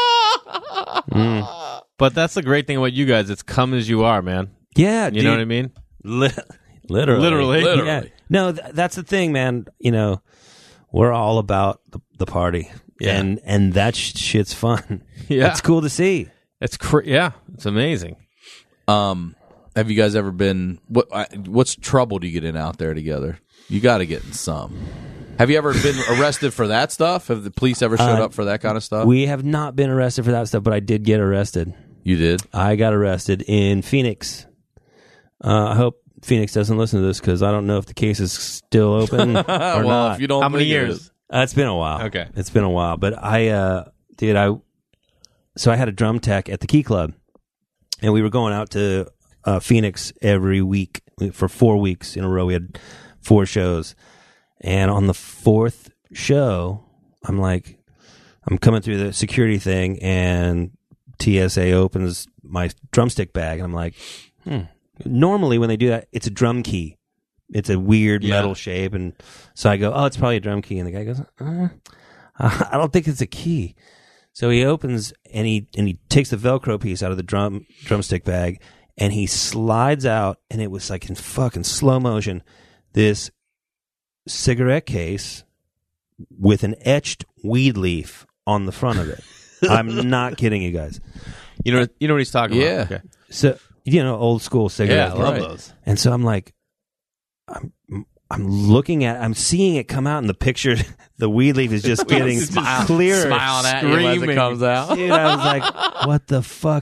But that's the great thing about you guys. It's come as you are, man.
Yeah,
You
dude.
know what I mean?
Li- literally,
Literally.
Literally.
Yeah. No, th- that's the thing, man. You know, we're all about the, the party, and and that sh- shit's fun.
Yeah.
It's cool to see.
It's cr- yeah, it's amazing.
Um, have you guys ever been? What I- what's trouble do you get in out there together? You got to get in some. Have you ever been arrested for that stuff? Have the police ever showed
Uh,
up for that kind of stuff?
We have not been arrested for that stuff, but I did get arrested.
You did?
I got arrested in Phoenix. Uh, I hope Phoenix doesn't listen to this because I don't know if the case is still open or
well,
not.
if you don't,
How many
think it
years?
is.
Uh, it's been a while.
Okay.
It's been a while. But I, uh, dude, I, so I had a drum tech at the Key Club, and we were going out to uh, Phoenix every week for four weeks in a row. We had four shows. And on the fourth show, I'm like, I'm coming through the security thing, and T S A opens my drumstick bag, and I'm like, hmm. Normally when they do that, it's a drum key. It's a weird
Yeah.
metal shape, and so I go, "Oh, it's probably a drum key." And the guy goes, uh, "I don't think it's a key." So he opens and he and he takes the Velcro piece out of the drum drumstick bag, and he slides out, and it was like in fucking slow motion, this cigarette case with an etched weed leaf on the front of it. I'm not kidding you guys.
You know, you know what he's talking
Yeah.
about. Okay.
So you know, old school cigarettes.
Yeah, I love
right?
those.
And so I'm like, I'm I'm looking at, I'm seeing it come out in the picture. The weed leaf is just getting
Smile-
clearer,
Smiling at you as it
Screaming.
comes out.
Dude, I was like, what the fuck?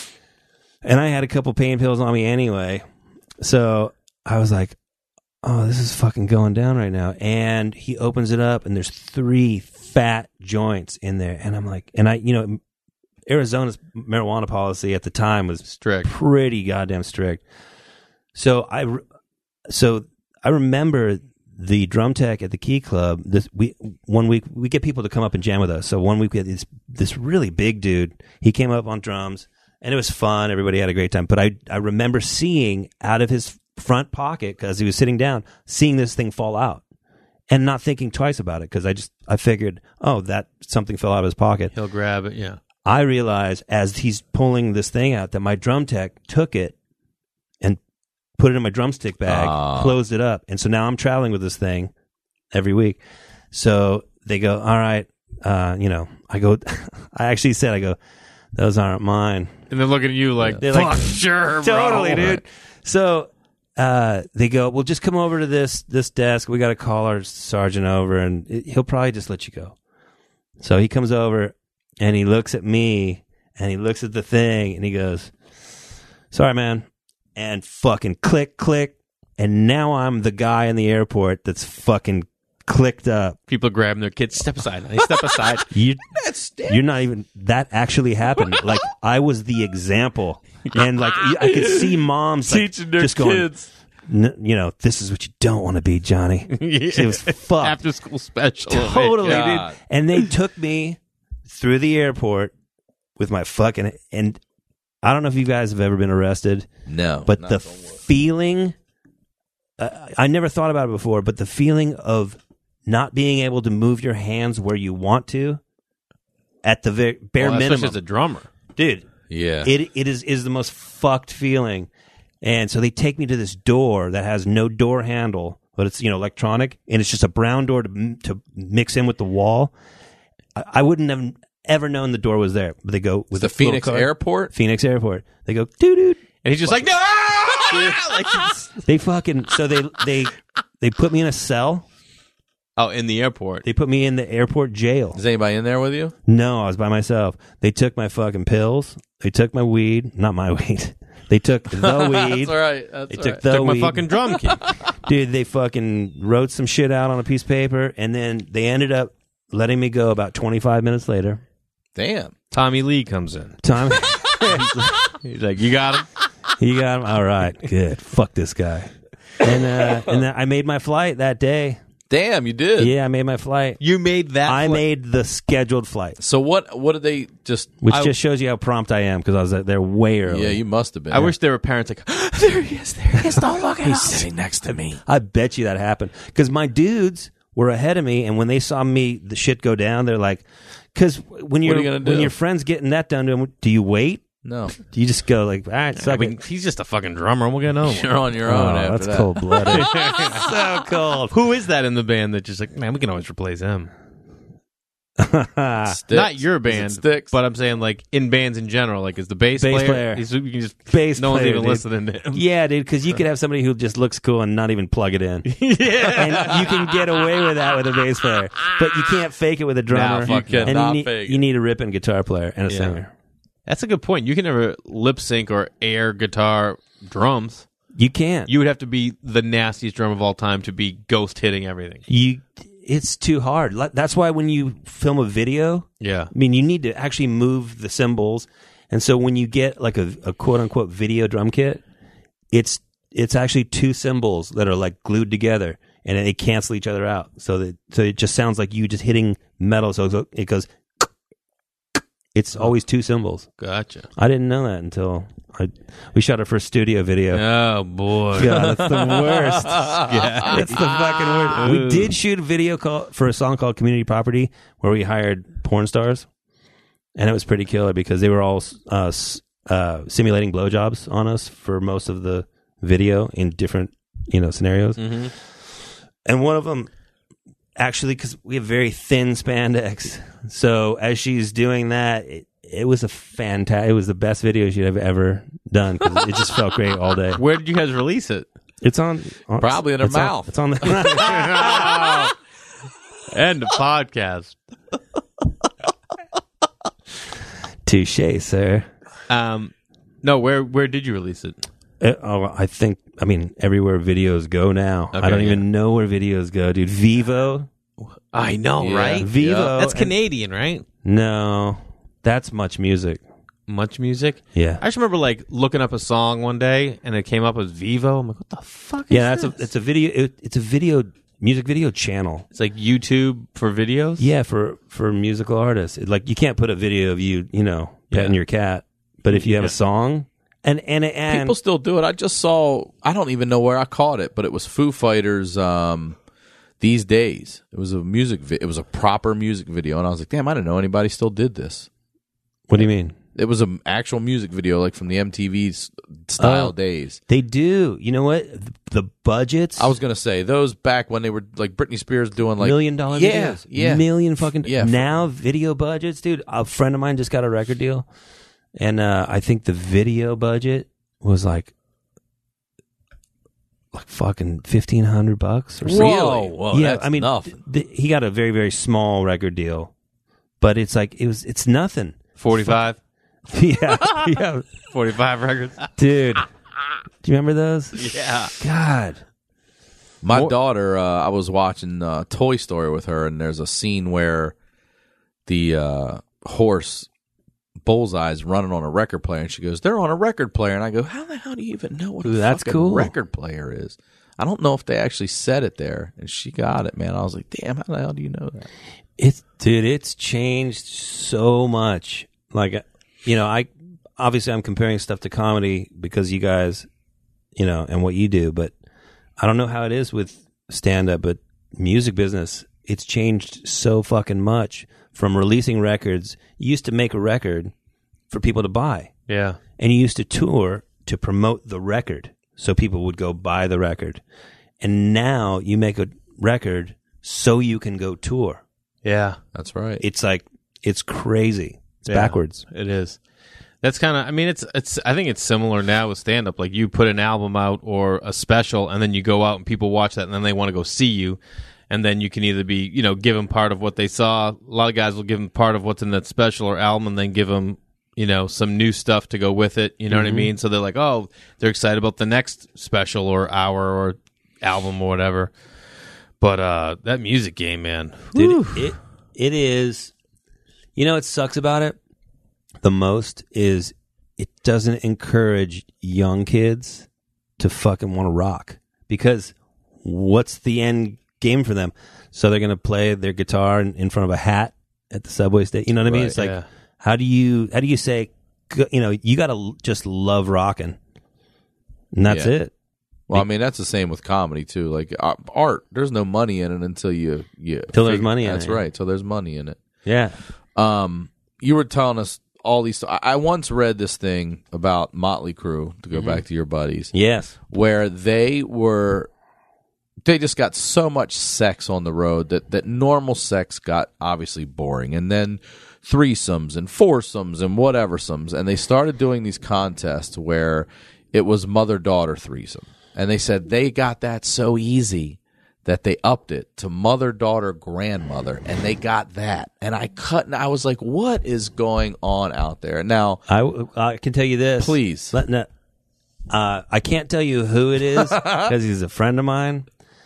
And I had a couple pain pills on me anyway, so I was like, oh, this is fucking going down right now. And he opens it up, and there's three fat joints in there, and I'm like, and I, you know, Arizona's marijuana policy at the time was
Strict.
pretty goddamn strict. So I, re- so I remember the drum tech at the Key Club. This we one week we get people to come up and jam with us. So one week we had this this really big dude. He came up on drums, and it was fun. Everybody had a great time. But I I remember seeing out of his front pocket, because he was sitting down, seeing this thing fall out, and not thinking twice about it, because I just I figured, oh, that something fell out of his pocket.
He'll grab it. Yeah.
I realize as he's pulling this thing out that my drum tech took it and put it in my drumstick bag,
Ah.
closed it up. And so now I'm traveling with this thing every week. So they go, all right, uh, you know, I go, I actually said, I go, those aren't mine.
And they're looking at you like,
They're
fuck,
like,
sure, bro.
Totally, dude. So uh, they go, well, just come over to this this desk. We got to call our sergeant over, and it, he'll probably just let you go. So he comes over, and he looks at me, and he looks at the thing, and he goes, sorry, man. And fucking click, click. And now I'm the guy in the airport that's fucking clicked up.
People grabbing their kids. Step aside. They step aside.
You, you're not even, that actually happened. Like, I was the example. And, like, I could see moms like,
Teaching their
just going,
kids.
N- you know, this is what you don't want to be, Johnny. It was fucked.
After school special.
Totally, dude.
God.
And they took me through the airport with my fucking, and I don't know if you guys have ever been arrested,
No,
but
not
the
so much.
feeling, uh, I never thought about it before, but the feeling of not being able to move your hands where you want to at the very, bare
Well,
minimum.
especially as a drummer.
Dude,
yeah,
it it is is the most fucked feeling. And so they take me to this door that has no door handle, but it's, you know, electronic, and it's just a brown door to to mix in with the wall. I, I wouldn't have ever known the door was there. But they go with
the
a little
Phoenix
card.
Airport.
Phoenix Airport. They go doo doo.
And he's just like, no! like,
They fucking so they they they put me in a cell.
oh, in the airport.
They put me in the airport jail.
Is anybody in there with you?
No, I was by myself. They took my fucking pills. They took my weed. Not my weed. They took the weed.
That's all right. That's
They
all
took
right.
the
Took my
weed.
fucking drum key.
Dude, they fucking wrote some shit out on a piece of paper, and then they ended up letting me go about twenty-five minutes later.
Damn.
Tommy Lee comes in.
Tom,
He's like, you got him?
you got him? All right, good. Fuck this guy. And uh, and then I made my flight that day.
Damn, you did.
Yeah, I made my flight.
You made that.
I
fl-
made the scheduled flight,
So what? What did they just?
which
I-
just shows you how prompt I am because I was there way early.
Yeah, you must have been.
I wish there were parents like, there he is, there he is. Don't look at him.
He's sitting next to me. I bet you that happened because my dudes were ahead of me, and when they saw me, the shit go down. They're like, because when you're
are you gonna
when
do?
your friend's getting that done to him, do you wait?
No,
Do you just go like, all right,
I
suck
mean,
it?
he's just a fucking drummer. We'll get on.
you're on your
Oh,
own after
that's
that.
cold blooded. So cold.
Who is that in the band that just like, man, we can always replace him?
Sticks.
Not your
Is it
band,
Sticks?
but I'm saying like in bands in general. Like, is the bass,
Bass
player?
player.
He's, you can just
Bass
no one's
player,
even
dude.
listening to him.
Yeah, dude, because you could have somebody who just looks cool and not even plug it in.
Yeah.
And you can get away with that with a bass player. But you can't fake it with a drummer.
Nah, fuck
You
and you
cannot
need,
fake
you
it.
need a ripping guitar player and a
Yeah.
singer.
That's a good point. You can never lip sync or air guitar drums.
You can't.
You would have to be the nastiest drum of all time to be ghost hitting everything.
You, it's too hard. Like, that's why when you film a video,
Yeah.
I mean, you need to actually move the cymbals. And so when you get like a, a quote unquote video drum kit, it's it's actually two cymbals that are like glued together and they cancel each other out. So that so it just sounds like you just hitting metal. So it goes. It's always two cymbals.
Gotcha.
I didn't know that until I, we shot our first studio video.
Oh boy.
God, that's the worst. Yeah, it's the fucking worst. We did shoot a video call for a song called Community Property where we hired porn stars, and it was pretty killer because they were all uh, s- uh, simulating blowjobs on us for most of the video in different, you know, scenarios.
Mm-hmm.
And one of them, actually, because we have very thin spandex, so as she's doing that, it, it was a fantastic. It was the best video she'd have ever done because it just felt great all day.
Where did you guys release it?
It's on, on
Probably in her
it's on-
mouth.
it's on the.
End of podcast.
Touche, sir.
Um, no, where where did you release it?
Uh, oh, I think. I mean, everywhere videos go now.
Okay,
I don't
yeah.
even know where videos go, dude. Vivo,
I know,
Yeah.
right?
Vivo.
That's
and-
Canadian, right?
No, that's Much Music.
Much Music.
Yeah,
I just remember like looking up a song one day and it came up as Vivo. I'm like, what the fuck? Is
yeah. That's
this?
a. It's a video. It, it's a video music video channel.
It's like YouTube for videos.
Yeah, for for musical artists. It, like you can't put a video of you, you know, petting
Yeah.
your cat, but if you have
Yeah.
a song, and and and
People still do it. I just saw. I don't even know where I caught it, but it was Foo Fighters. Um, these days, it was a music. Vi- it was a proper music video, and I was like, "Damn, I didn't know anybody still did this."
what do you mean?
It was an actual music video, like from the M T V s- style
Oh.
days.
They do. You know what? The, the budgets.
I was gonna say those back when they were like Britney Spears doing like
million dollar
yeah,
videos.
yeah.
Million fucking
Yeah.
now video budgets, dude. A friend of mine just got a record deal, and uh, I think the video budget was like like fucking fifteen hundred bucks or something.
Whoa, whoa,
yeah,
that's
I mean,
nothing.
th- he got a very very small record deal, but it's like it was it's nothing.
forty-five.
yeah, yeah,
forty-five records.
dude. Do you remember those?
Yeah.
God.
My
More-
daughter, uh, I was watching uh, Toy Story with her, and there's a scene where the uh, horse Bullseye's running on a record player, and she goes, "They're on a record player," and I go, "How the hell do you even know what a
Ooh, that's
fucking
cool.
record player is?" I don't know if they actually said it there, and she got it, man. I was like, "Damn, how the hell do you know that?"
It's dude, it's changed so much. Like, you know, I obviously I'm comparing stuff to comedy because you guys, you know, and what you do, but I don't know how it is with stand up, but music business, it's changed so fucking much from releasing records. You used to make a record for people to buy,
Yeah.
and you used to tour to promote the record so people would go buy the record. And now you make a record so you can go tour.
Yeah.
That's right.
It's like it's crazy. It's
Yeah,
backwards.
It is. That's kind of. I mean, it's it's. I think it's similar now with stand up. Like you put an album out or a special, and then you go out and people watch that, and then they want to go see you, and then you can either be, you know, give them part of what they saw. A lot of guys will give them part of what's in that special or album, and then give them, you know, some new stuff to go with it. You know what I mean? So they're like, oh, they're excited about the next special or hour or album or whatever. But uh, that music game, man,
Dude, it it is. You know what sucks about it the most is it doesn't encourage young kids to fucking want to rock, because what's the end game for them? So they're gonna play their guitar in, in front of a hat at the subway station. You know what I mean?
Right,
It's like,
yeah.
how do you how do you say, g- you know, you got to just love rocking, and that's
Yeah.
it.
Well, I mean, that's the same with comedy too. Like uh, art, there's no money in it until you you
Till there's
figure-
money in
That's
it, yeah.
right. So there's money in it.
Yeah.
Um, you were telling us all these. I, I once read this thing about Motley Crue, to go back to your buddies,
Yes.
where they were they just got so much sex on the road that, that normal sex got obviously boring. And then threesomes and foursomes and whatever-somes. And they started doing these contests where it was mother-daughter threesome. And they said they got that so easy that they upped it to mother-daughter-grandmother. And they got that. And I cut, and I was like, what is going on out there? Now,
I, I can tell you this.
Please.
Let, no, uh, I can't tell you who it is because he's a friend of mine.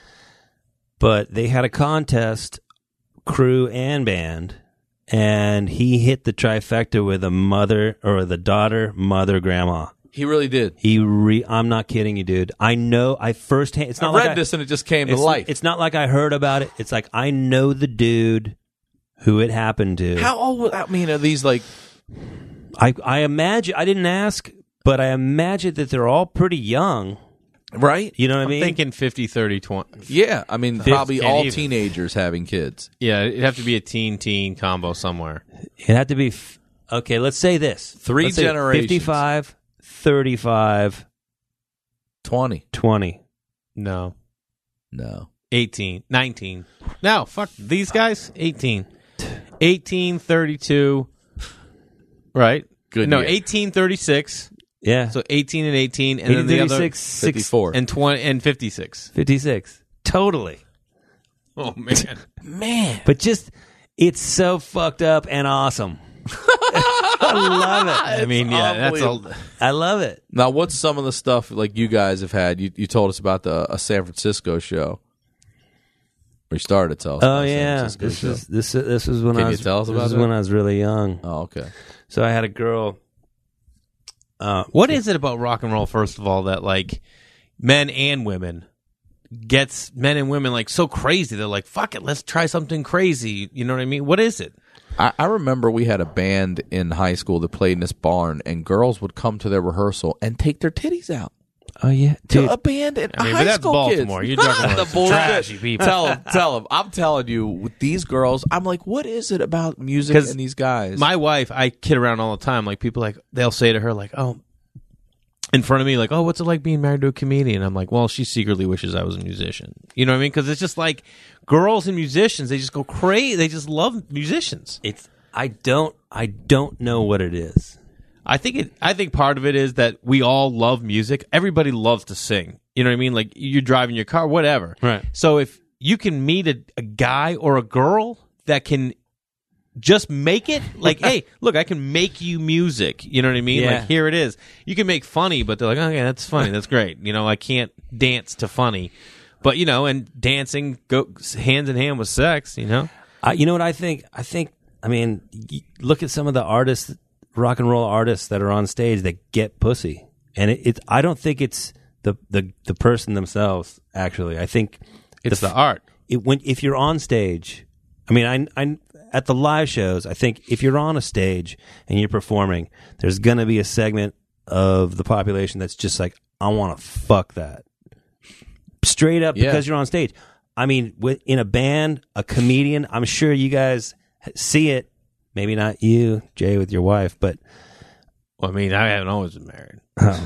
But they had a contest, crew and band, and he hit the trifecta with a mother or the daughter, mother, grandma.
he really did.
He re- I'm not kidding you, dude. I know. I firsthand. It's not
I
like
read
I,
this and it just came to
it's,
life.
It's not like I heard about it. It's like I know the dude who it happened to.
How old? I mean, are these like?
I I imagine. I didn't ask, but I imagine that they're all pretty young.
Right?
You know what I
I'm
mean?
thinking fifty, thirty, twenty.
Yeah, I mean, probably
can't
all
even.
teenagers having kids.
Yeah, it'd have to be a teen-teen combo somewhere.
It had to be. F- okay, let's say this.
Three
Let's say
generations.
fifty-five, thirty-five,
Twenty?
twenty.
No.
No.
eighteen, nineteen. No, fuck these guys. eighteen. eighteen, thirty-two. Right?
Good
No,
year.
eighteen, thirty-six.
Yeah.
So eighteen and eighteen. And then the other
thirty-six, six,
Fifty-four.
and twenty and fifty-six.
fifty-six. Totally.
Oh, man.
Man.
But just, it's so fucked up and awesome. I love it.
I mean, yeah, that's a.
unbelievable.
I love it.
Now, what's some of the stuff like you guys have had? You, you told us about the a San Francisco show. We started to tell us.
Oh
about the San
yeah,
Francisco
this
show.
is this this was when
Can
I
you
was
tell us
this
about
is
it?
when I was really young.
Oh, okay.
So I had a girl. Uh,
What is it about rock and roll, first of all, that like men and women gets men and women like so crazy? They're like, fuck it, let's try something crazy. You know what I mean? What is it?
I, I remember we had a band in high school that played in this barn, and girls would come to their rehearsal and take their titties out.
Oh yeah,
To
dude.
a band in
I mean,
high
but that's
school
Baltimore.
kids.
You're talking about
the
some
bullshit.
trashy people.
Tell them, tell them. I'm telling you, with these girls, I'm like, what is it about music
'Cause
and these guys?
My wife, I kid around all the time. Like people like they'll say to her like, oh, in front of me, like, oh, what's it like being married to a comedian? I'm like, well, she secretly wishes I was a musician. You know what I mean? Because it's just like girls and musicians, they just go crazy. They just love musicians.
It's I don't I don't know what it is.
I think it. I think part of it is that we all love music. Everybody loves to sing. You know what I mean? Like you're driving your car, whatever.
Right.
So if you can meet a, a guy or a girl that can just make it, like, hey, look, I can make you music. You know what I mean?
Yeah.
Like here it is. You can make funny, but they're like, okay, that's funny. That's great. You know, I can't dance to funny, but you know, and dancing goes hand in hand with sex. You know.
I, you know what I think? I think I mean, y- look at some of the artists, rock and roll artists that are on stage that get pussy, and it. it I don't think it's the, the the person themselves. Actually, I think
It's the art.
it, when if you're on stage, I mean, I, I at the live shows, I think if you're on a stage and you're performing, there's gonna be a segment of the population that's just like, I want to fuck that straight up
Yeah.
because you're on stage. I mean, with, in a band, a comedian, I'm sure you guys see it. Maybe not you, Jay, with your wife, but
Well, I mean, I haven't always been married.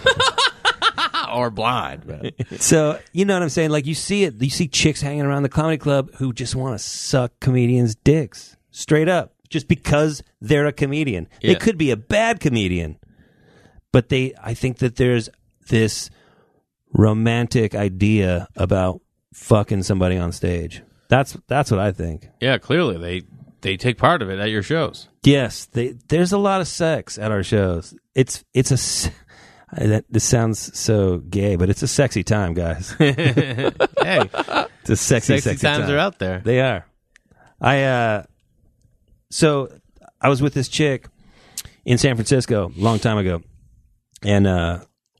or blind, man.
so you know what I'm saying. Like you see it, you see chicks hanging around the comedy club who just want to suck comedians' dicks straight up, just because they're a comedian.
Yeah.
They could be a bad comedian, but they. I think that there's this romantic idea about fucking somebody on stage. That's that's what I think.
Yeah, clearly they they take part of it at your shows.
Yes, they, there's a lot of sex at our shows. It's it's a s- that this sounds so gay, but it's a sexy time, guys.
Hey,
It's a sexy,
sexy,
sexy
times
time.
are out there.
They are. I uh, so I was with this chick in San Francisco a long time ago, and uh,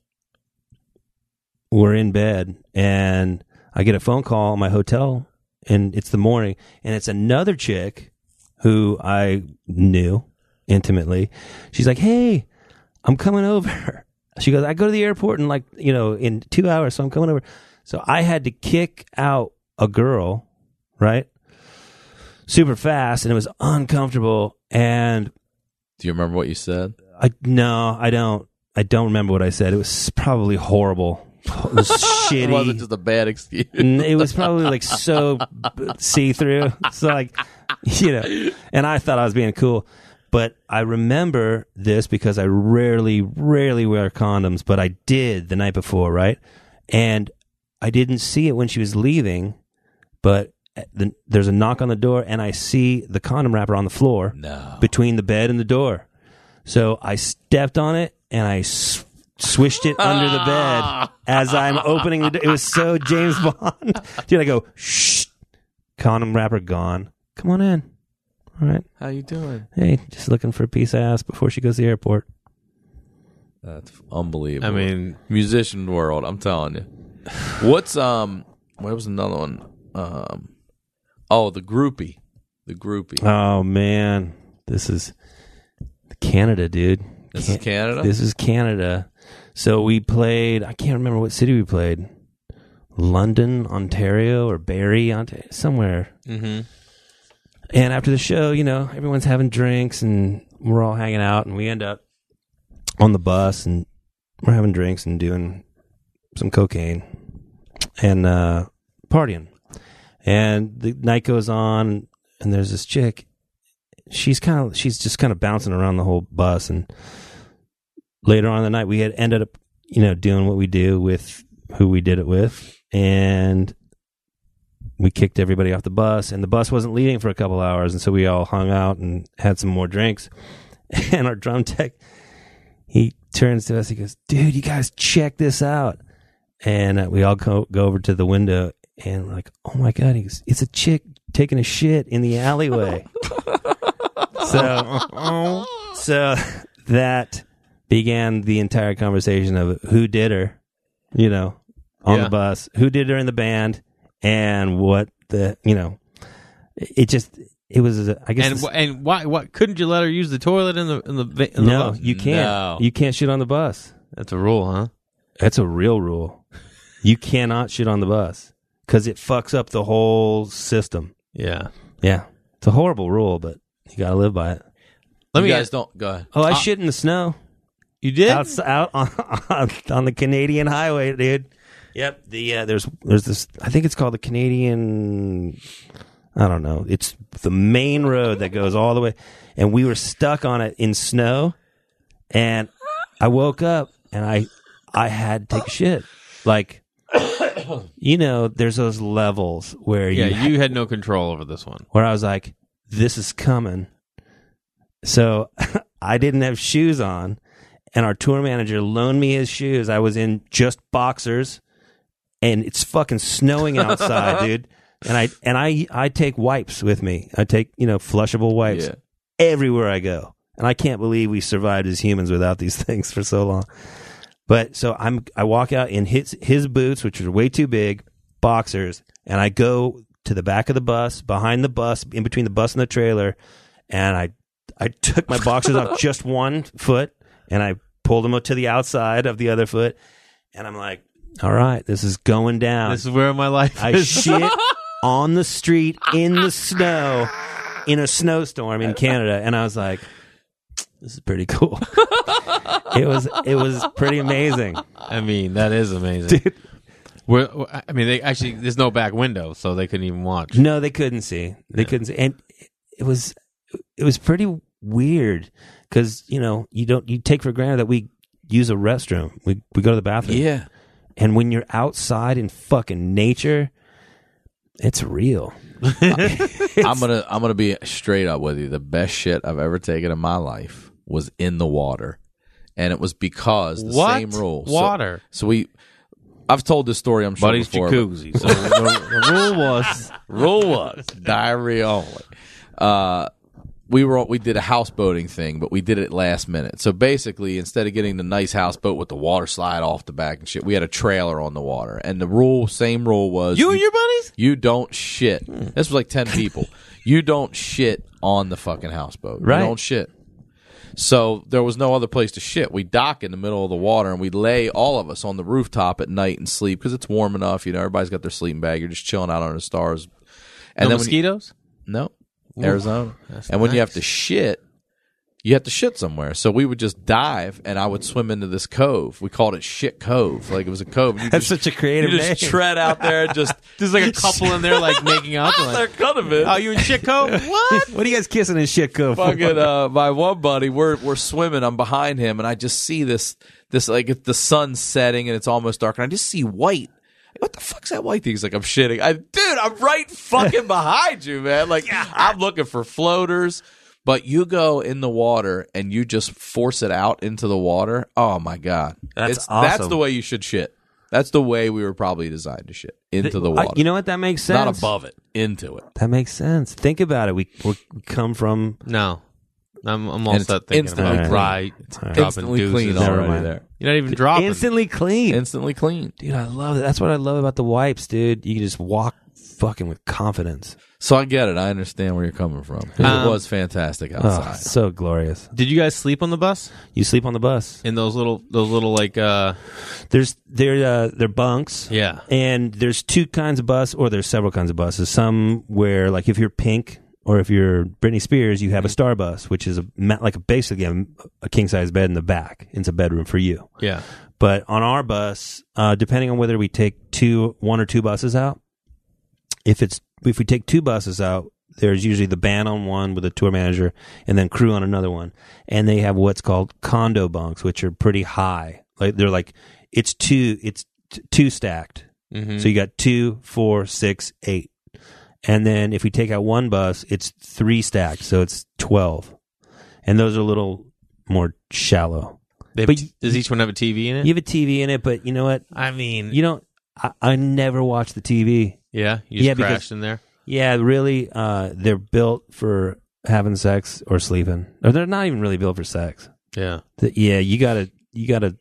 we're in bed, and I get a phone call at my hotel, and it's the morning, and it's another chick who I knew intimately. She's like, "Hey, I'm coming over." She goes, "I go to the airport in like, you know, in two hours, so I'm coming over." So I had to kick out a girl, right? Super fast, and it was uncomfortable. And
Do you remember what you said?
I no, I don't. I don't remember what I said. It was probably horrible. It was shitty.
It wasn't just a bad excuse.
N- It was probably like so see through. So like, you know, and I thought I was being cool. But I remember this because I rarely, rarely wear condoms, but I did the night before, right? And I didn't see it when she was leaving, but the, there's a knock on the door, and I see the condom wrapper on the floor
No.
between the bed and the door. So I stepped on it, and I s- swished it under the bed as I'm opening the door. It was so James Bond. Dude, I go, shh, condom wrapper gone. Come on in. All right.
How you doing?
Hey, just looking for a piece of ass before she goes to the airport.
That's unbelievable.
I mean,
musician world. I'm telling you. What's um? What was another one? Um, oh, the groupie, the groupie.
Oh, man. This is Canada, dude.
This
Can-
is Canada.
This is Canada. So we played, I can't remember what city we played. London, Ontario, or Barrie, Ontario, somewhere.
mm-hmm.
And after the show, you know, everyone's having drinks and we're all hanging out, and we end up on the bus and we're having drinks and doing some cocaine and uh, partying. And the night goes on, and there's this chick. She's kind of, she's just kind of bouncing around the whole bus. And later on in the night, we had ended up, you know, doing what we do with who we did it with, and we kicked everybody off the bus, and the bus wasn't leaving for a couple hours, and so we all hung out and had some more drinks. And our drum tech, he turns to us, he goes, dude, you guys check this out. And uh, we all go, go over to the window, and we're like, oh my God, he goes, it's a chick taking a shit in the alleyway. so, so that began the entire conversation of who did her, you know, on
Yeah.
the bus, who did her in the band, and what the, you know, it just, it was, I guess.
And
this-
wh- and why? What couldn't you let her use the toilet in the in the, va- in the
no,
bus?
you can't.
No.
You can't shit on the bus.
That's a rule, huh?
That's a real rule. You cannot shit on the bus because it fucks up the whole system.
Yeah.
Yeah. It's a horrible rule, but you got to live by it.
Let
you
me
guys
ask,
don't go ahead.
Oh, I
Uh,
shit in the snow.
you did?
Out, out on, on, on the Canadian highway, dude. Yep. The uh, there's there's this, I think it's called the Canadian, I don't know. It's the main road that goes all the way. And we were stuck on it in snow. And I woke up and I I had to take a shit. Like, you know, there's those levels where
yeah,
you, ha-
you had no control over this one.
where I was like, this is coming. So I didn't have shoes on, and our tour manager loaned me his shoes. I was in just boxers, and it's fucking snowing outside, dude. And I and I I take wipes with me. I take, you know, flushable wipes
Yeah.
everywhere I go. And I can't believe we survived as humans without these things for so long. But so I'm I walk out in his his boots, which are way too big, boxers, and I go to the back of the bus, behind the bus, in between the bus and the trailer, and I I took my boxers off just one foot, and I pulled them to the outside of the other foot, and I'm like, all right, this is going down.
This is where my life
I
is.
shit on the street in the snow in a snowstorm in Canada, and I was like, this is pretty cool. it was it was pretty amazing.
I mean, that is amazing.
Dude.
We're, I mean, they actually there's no back window, so they couldn't even watch.
No, they couldn't see. They couldn't see, and it was it was pretty weird because, you know, you don't you take for granted that we use a restroom. We we go to the bathroom.
Yeah.
And when you're outside in fucking nature, it's real.
I'm gonna I'm gonna be straight up with you. The best shit I've ever taken in my life was in the water, and it was because the
What?
same rule. So-
Water?
So, we, I've told this story. I'm sure
Buddy's
before. but-
jacuzzi. So the, the rule was
Rule was diarrhea only. Uh, we were we did a houseboating thing, but we did it last minute. So basically, instead of getting the nice houseboat with the water slide off the back and shit, we had a trailer on the water. And the rule, same rule was
you and your buddies.
you don't shit. This was like ten people. You don't shit on the fucking houseboat.
Right.
You don't shit. So there was no other place to shit. We dock in the middle of the water, and we lay all of us on the rooftop at night and sleep because it's warm enough. You know, everybody's got their sleeping bag. You're just chilling out under the stars. And
No
then when you-
mosquitoes.
no, Arizona.
That's
And when you have
nice.
to shit, you have to shit somewhere. So we would just dive, and I would swim into this cove. We called it Shit Cove. Like, it was a cove. You
That's
just,
such a creative
You just
name.
tread out there and just...
There's like a couple in there like making up.
there
Like,
could have been.
oh, you in Chico? What?
What are you guys kissing in shit cove? for?
Fucking uh, my one buddy, we're we're swimming. I'm behind him, and I just see this this like if the sun's setting and it's almost dark, and I just see white. What the fuck's that white thing? He's like, I'm shitting. I, dude, I'm right fucking behind you, man. Like, I'm looking for floaters. But you go in the water and you just force it out into the water. Oh my god,
That's
It's-
awesome.
That's the way you should shit. That's the way we were probably designed to shit, into the water.
I- you know what? That makes sense.
not above it, into it.
That makes sense. Think about it. We we come from.
No. I'm, I'm all
And it's
set thinking
instantly
about
clean.
dry, dropping
Instantly
deuces.
clean
Never
already
mind.
there.
You're not even dropping.
Instantly clean.
Instantly clean.
Dude, I love it. That's what I love about the wipes, dude. You can just walk fucking with confidence.
So I get it. I understand where you're coming from. 'Cause
Um,
it was fantastic
Oh,
outside.
so glorious.
Did you guys sleep on the bus?
You sleep on the bus.
In those little, those little like, uh,
There's there uh they're bunks.
yeah.
And there's two kinds of bus, or there's several kinds of buses. Some where, like, if you're Pink or if you're Britney Spears, you have a star bus, which is a ma- like a, basically a, a king size bed in the back. It's a bedroom for you.
Yeah.
But on our bus, uh, depending on whether we take two, one or two buses out, if it's if we take two buses out, there's usually the band on one with a tour manager, and then crew on another one, and they have what's called condo bunks, which are pretty high. Like they're like it's two, it's t- two stacked.
Mm-hmm.
So you got two, four, six, eight, and then if we take out one bus, it's three stacked, so it's twelve, and those are a little more shallow.
They have
But
t- does each one have a T V in it?
You have a T V in it, but you know what?
I mean,
You don't. I, I never watch the T V.
yeah, you just
Yeah, because-
crashed in there.
Yeah, really. Uh, they're built for having sex or sleeping, or they're not even really built for sex.
Yeah.
The, yeah, you gotta, you gotta.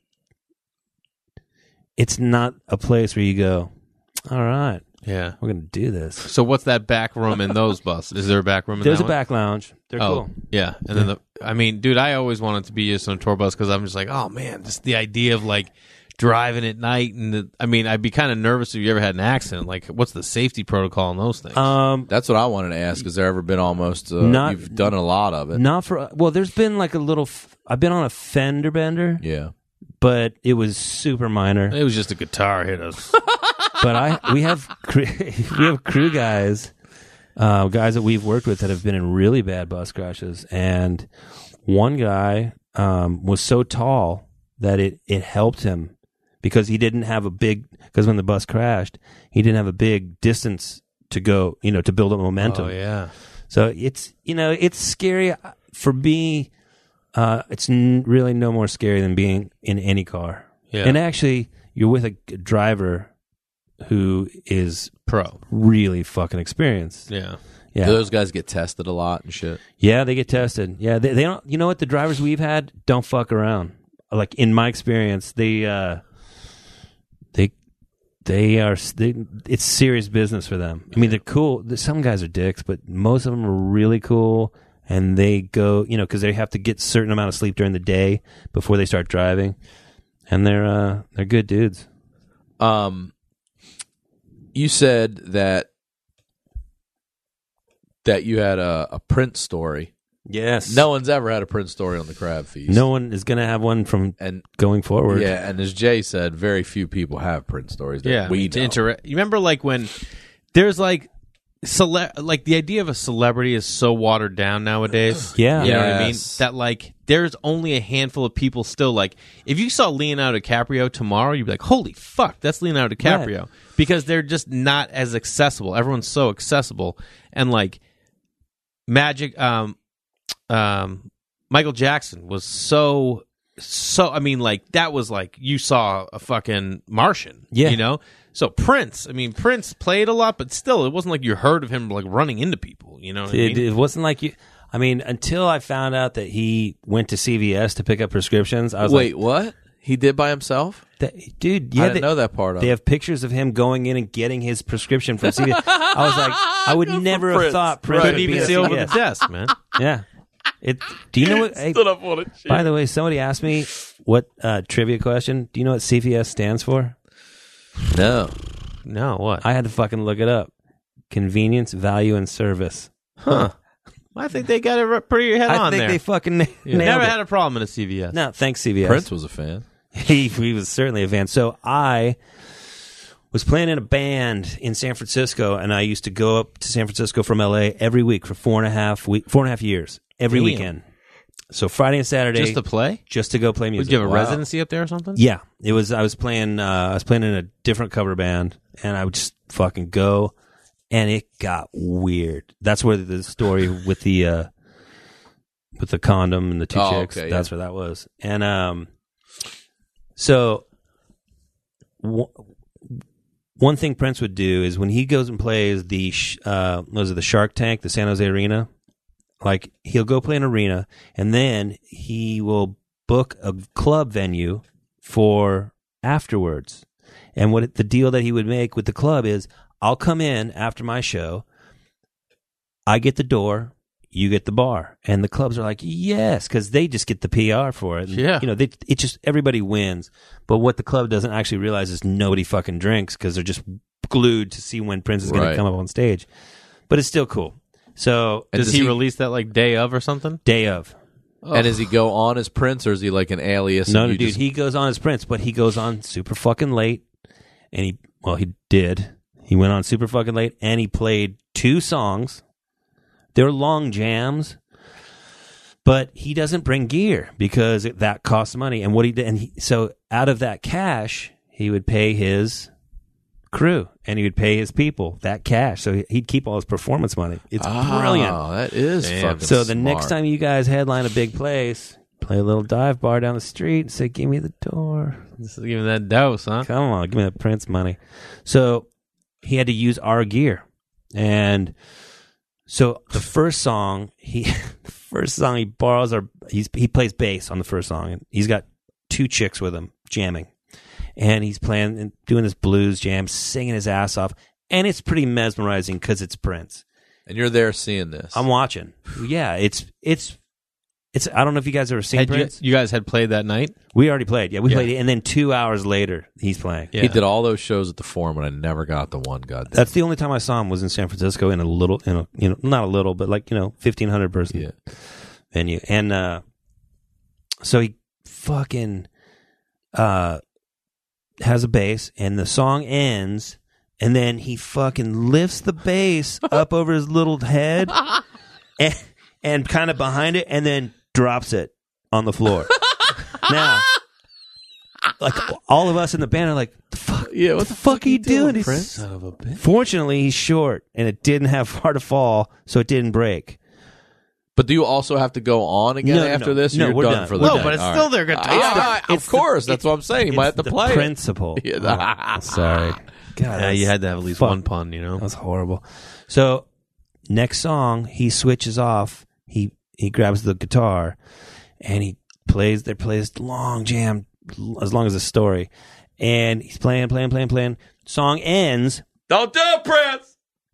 It's not a place where you go, all right,
Yeah.
we're gonna do this.
So what's that back room in those buses? Is there a back room in
There's
that
a
one?
back lounge. They're
Oh,
cool.
yeah. And then the, I mean, dude, I always wanted to be just on a tour bus because I'm just like, oh man, just the idea of like driving at night. And the, I mean, I'd be kind of nervous if you ever had an accident. Like, what's the safety protocol on those things?
Um,
That's what I wanted to ask. Has there ever been almost? Uh,
Not-
you've done a lot of it.
not for. Well, there's been like a little. F- I've been on a fender bender,
Yeah.
but it was super minor.
it was just a guitar hit us.
But I we have cre- we have crew guys, uh, guys that we've worked with that have been in really bad bus crashes, and one guy um, was so tall that it it helped him because he didn't have a big because when the bus crashed, he didn't have a big distance to go, you know, to build up momentum.
Oh yeah.
So it's you know it's scary for me. Uh, it's n- really no more scary than being in any car.
Yeah.
And actually, you're with a g- driver who is
Pro.
really fucking experienced.
Yeah.
Yeah,
Do those guys get tested a lot and shit?
yeah, they get tested. Yeah, they, they don't. You know what? The drivers we've had don't fuck around. Like in my experience, they uh, they they are. They, it's serious business for them. I mean, they're cool. Some guys are dicks, but most of them are really cool. And they go, you know, because they have to get a certain amount of sleep during the day before they start driving. And they're uh, they're good dudes.
Um, you said that that you had a, a Prince story.
Yes.
No one's ever had a Prince story on the Crab Feast.
No one is going to have one from
and
going forward.
yeah, and as Jay said, very few people have Prince stories. That
Yeah.
we
it's
know.
inter- you remember like when there's like cele- like the idea of a celebrity is so watered down nowadays.
Yeah.
You know what I mean?
Yes.
That like there's only a handful of people still like if you saw Leonardo DiCaprio tomorrow, you'd be like, holy fuck, that's Leonardo DiCaprio.
Right.
Because they're just not as accessible. Everyone's so accessible. And like Magic um um Michael Jackson was so so I mean like that was like you saw a fucking Martian.
Yeah.
You know? So Prince, I mean Prince played a lot, but still it wasn't like you heard of him like running into people, you know what I
It,
mean?
it wasn't like you. I mean, until I found out that he went to C V S to pick up prescriptions, I was
Wait,
like,
what? He did by himself?
that, dude, yeah,
I didn't
they,
know that part of
they
it.
have pictures of him going in and getting his prescription from C V S. I was like, I would never have
Prince.
thought Prince
Right.
would
Couldn't
be
even
at
see over
C V
the
S.
desk, man.
Yeah. It. Do you know what? Hey,
Stood up on it.
by the way, somebody asked me what uh, trivia question. Do you know what C V S stands for?
No.
No, what?
I had to fucking look it up. Convenience, value, and service.
Huh. I think they got it right- pretty head
I
on
think
there.
they fucking na-
Yeah.
nailed
Never
it.
had a problem in a C V S.
No, thanks C V S.
Prince was a fan.
He he was certainly a fan. So I was playing in a band in San Francisco, and I used to go up to San Francisco from L A every week for four and a half week, four and a half years, every
Damn.
weekend. So Friday and Saturday,
Just to play?
just to go play
Would
music.
you have a
Wow.
residency up there or something?
Yeah, it was. I was playing. Uh, I was playing in a different cover band, and I would just fucking go, and it got weird. That's where the story with the uh, with the condom and the two
Oh,
chicks.
okay,
that's where that was. And um, so w- one thing Prince would do is when he goes and plays the sh- uh, was it the Shark Tank, the San Jose Arena? Like, he'll go play an arena, and then he will book a club venue for afterwards. And what it- the deal that he would make with the club is, I'll come in after my show, I get the door, you get the bar. And the clubs are like, yes, because they just get the P R for it. And,
Yeah.
You know, they, it just, everybody wins. But what the club doesn't actually realize is nobody fucking drinks because they're just glued to see when Prince is going
Right.
to come up on stage. But it's still cool. So,
And
Does,
does
he,
he-
release that like day of or something?
day of.
And does he go on as Prince, or is he like an alias?
No,
and
no,
you
dude.
just-
He goes on as Prince, but he goes on super fucking late. And he, well, he did. He went on super fucking late, and he played two songs. They were long jams, but he doesn't bring gear because it, that costs money. And what he did, and he, so out of that cash, he would pay his crew and he would pay his people that cash. So he'd keep all his performance money. It's
Oh,
brilliant.
that is
Damn.
fucking
So the next
smart.
time you guys headline a big place, play a little dive bar down the street and say, give me the door.
Just give him that dose, huh?
Come on, give me that Prince money. So he had to use our gear. And so the first song, he the first song he borrows our he's he plays bass on the first song, and he's got two chicks with him jamming. And he's playing and doing this blues jam, singing his ass off. And it's pretty mesmerizing because it's Prince.
And you're there seeing this.
I'm watching. Yeah, it's it's it's. I don't know if you guys ever seen
Had you,
Prince.
you guys had played that night?
We already played. Yeah, we
Yeah.
played it, and then two hours later, he's playing.
Yeah.
He did all those shows at the Forum, and I never got the one. God,
That's the only time I saw him was in San Francisco in a little, in a you know, not a little, but like you know, fifteen hundred person
yeah.
venue, and uh, so he fucking uh has a bass, and the song ends. And then he fucking lifts the bass up over his little head and, and kind of behind it, and then drops it on the floor. Now, like all of us in the band are like, "The fuck,
Yeah,
what the fuck are you doing?" He's-
Prince? Son of a bitch.
Fortunately, he's short, and it didn't have far to fall, so it didn't break.
But do you also have to go on again
No, no,
after
no.
this?
No,
You're
we're
done,
done.
for the
We're
day.
done.
but it's
All
still
right.
their guitar.
Uh, yeah,
It's
of
the-
course. That's what I'm saying. You might have to
the
play it.
principle.
Yeah.
Oh, sorry. God,
Yeah, you
that's-
had to have at least
fuck.
one pun, you know?
That was horrible. So next song, he switches off. He he grabs the guitar and he plays. There plays long jam as long as the story, and he's playing, playing, playing, playing. Song ends.
Don't do it, Prince.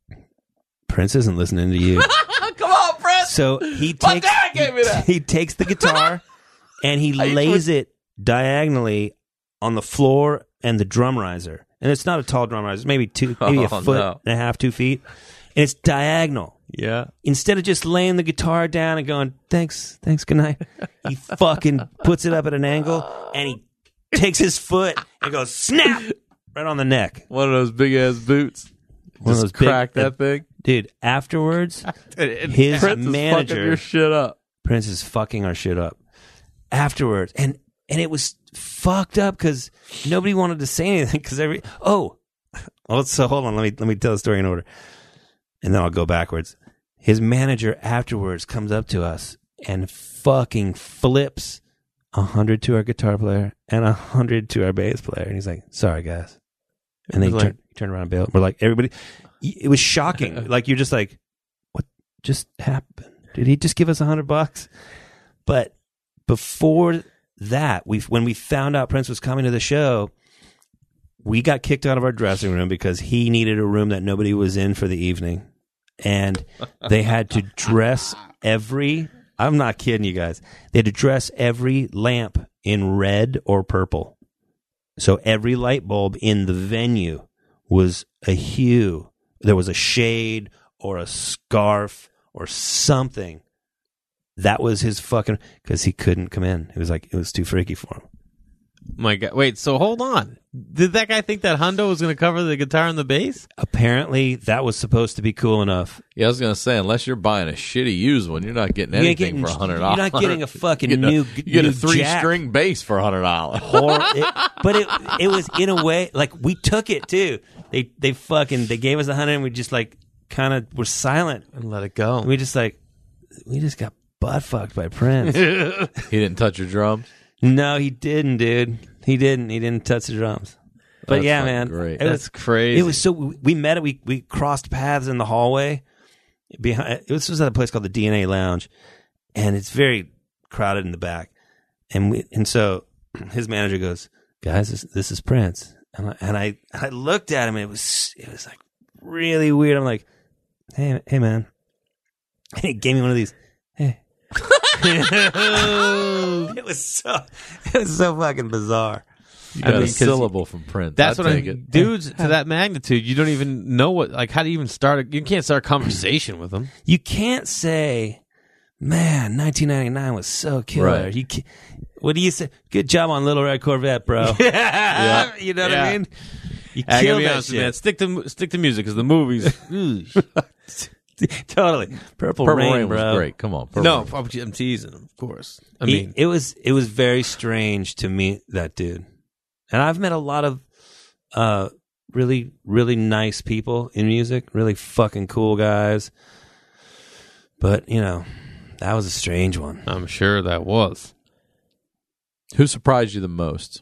Prince isn't listening to you.
Come on, Prince.
So he
My
takes
dad gave me that.
he takes the guitar and he lays it diagonally on the floor and the drum riser. And it's not a tall drum riser, maybe two, maybe a
Oh,
foot
no.
and a half, two feet, and it's diagonal.
Yeah.
Instead of just laying the guitar down and going, "Thanks, thanks, good night," he fucking puts it up at an angle and he takes his foot and goes snap right on the neck.
One of those big ass boots.
One of
Just
those big-
crack that thing.
Dude, afterwards, his
Prince is
manager
fucking your shit up.
Prince is fucking our shit up afterwards, and and it was fucked up because nobody wanted to say anything because every oh, oh so hold on, let me let me tell the story in order, and then I'll go backwards. His manager afterwards comes up to us and fucking flips a hundred to our guitar player and a hundred to our bass player, and he's like, "Sorry, guys," and they
It was
turn,
like-
turn around and bail. We're like, everybody, it was shocking. Like you're just like, what just happened? Did he just give us a hundred bucks? But before that, we when we found out Prince was coming to the show, we got kicked out of our dressing room because he needed a room that nobody was in for the evening, and they had to dress every. I'm not kidding you guys. They had to dress every lamp in red or purple, so every light bulb in the venue was a hue. There was a shade or a scarf or something. That was his fucking, because he couldn't come in. It was like, it was too freaky for him.
My God. Wait, so hold on. Did that guy think that Hundo was going to cover the guitar and the bass?
Apparently, that was supposed to be cool enough.
Yeah, I was gonna say, unless you're buying a shitty used one, you're not getting
You ain't
anything
getting-
for a hundred dollars.
You're not getting a fucking
you get
new,
a, you get
new
a three
jack.
string bass for a hundred dollars.
Hor- it, but it it was in a way like we took it too. They they fucking they gave us a hundred and we just like kind of were silent.
And let it go.
We just like we just got butt fucked by Prince.
He didn't touch your drums.
No, he didn't, dude. He didn't. He didn't touch the drums. But
That's
yeah,
fucking
man,
great.
it
That's
was
crazy.
it was so we met it. We we crossed paths in the hallway behind. This was at a place called the D N A Lounge, and it's very crowded in the back. And we and so his manager goes, "Guys, this, this is Prince." And I, and I I looked at him, and it was it was like really weird. I'm like, "Hey, hey, man," and he gave me one of these. Hey. It was so it was so fucking bizarre.
You
I
got
mean,
a
'cause
syllable from Prince.
That's
I'd
what
take
I'm.
it.
Dudes to that magnitude, you don't even know what. Like, how do you even start? A, you can't start a conversation with them.
You can't say, "Man, nineteen ninety-nine was so killer."
Right.
You can't, what do you say? Good job on Little Red Corvette, bro.
Yeah.
You know what
Yeah.
I mean? You
I gotta
killed
be
that
honest with you, man.
shit.
Stick to stick to music because the movies.
Totally. Purple,
Purple
Rain,
Rain,
bro.
was great. Come on. Purple
no,
Rain.
I'm I'm teasing, of course. I
He-
mean,
it was it was very strange to meet that dude. And I've met a lot of uh, really, really nice people in music, really fucking cool guys. But, you know, that was a strange one.
I'm sure that was.
Who surprised you the most?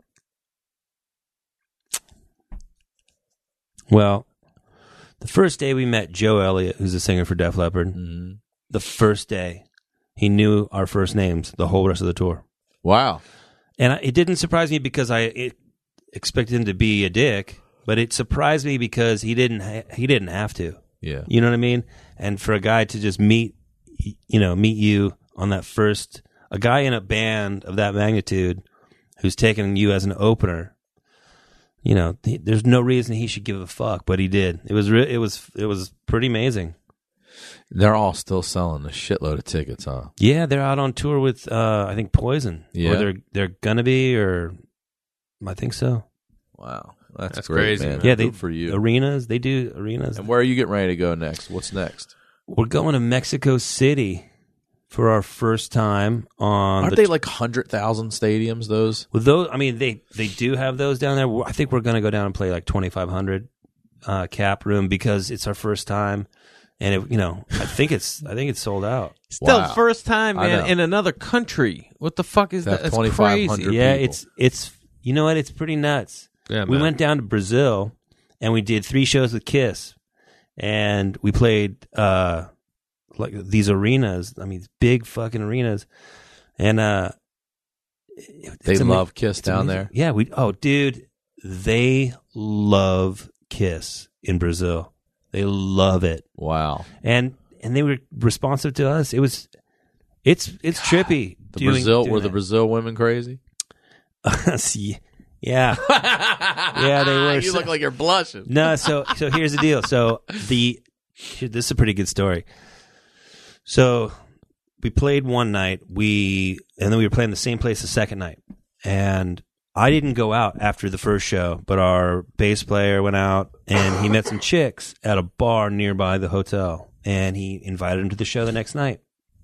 Well, the first day we met Joe Elliott, who's a singer for Def Leppard,
Mm-hmm.
the first day he knew our first names the whole rest of the tour.
Wow.
And I, it didn't surprise me because I it, expected him to be a dick, but it surprised me because he didn't ha- he didn't have to.
Yeah.
You know what I mean? And for a guy to just meet, you know, meet you on that first, a guy in a band of that magnitude who's taking you as an opener, you know, th- there's no reason he should give a fuck, but he did. It was re- it was it was pretty amazing.
They're all still selling a shitload of tickets, huh?
Yeah, they're out on tour with uh, I think Poison.
Yeah.
Or they're they're gonna be, or I think so.
Wow. That's,
That's
great,
crazy,
man.
man.
Yeah, they
Good for you.
arenas. They do arenas.
And where are you getting ready to go next? What's next?
We're going to Mexico City for our first time on.
Aren't
the
they like one hundred thousand stadiums, those?
Well, those, I mean, they, they do have those down there. I think we're going to go down and play like twenty-five hundred uh, cap room because it's our first time, and it, you know, I think it's I think it's sold out.
Still,
Wow.
first time,
I
man,
know.
in another country. What the fuck is
To
that?
have
That's
twenty-five hundred
crazy.
Yeah,
people.
it's it's you know what? It's pretty nuts.
Yeah,
we
man.
went down to Brazil and we did three shows with Kiss, and we played uh like these arenas. I mean, big fucking arenas, and uh, it-
They
it's ama-
love Kiss
it's
down
amazing.
there.
Yeah, we. Oh, dude, they love Kiss in Brazil. They love it,
Wow.
and and they were responsive to us. It was, it's it's trippy.
The
doing-
Brazil
doing
were the
that.
Brazil women crazy?
See, yeah, yeah, they were.
You
So-
look like you're blushing.
No, so so here's the deal. So the here, this is a pretty good story. So we played one night, we and then we were playing the same place the second night. And I didn't go out after the first show, but our bass player went out and he met some chicks at a bar nearby the hotel, and he invited them to the show the next night.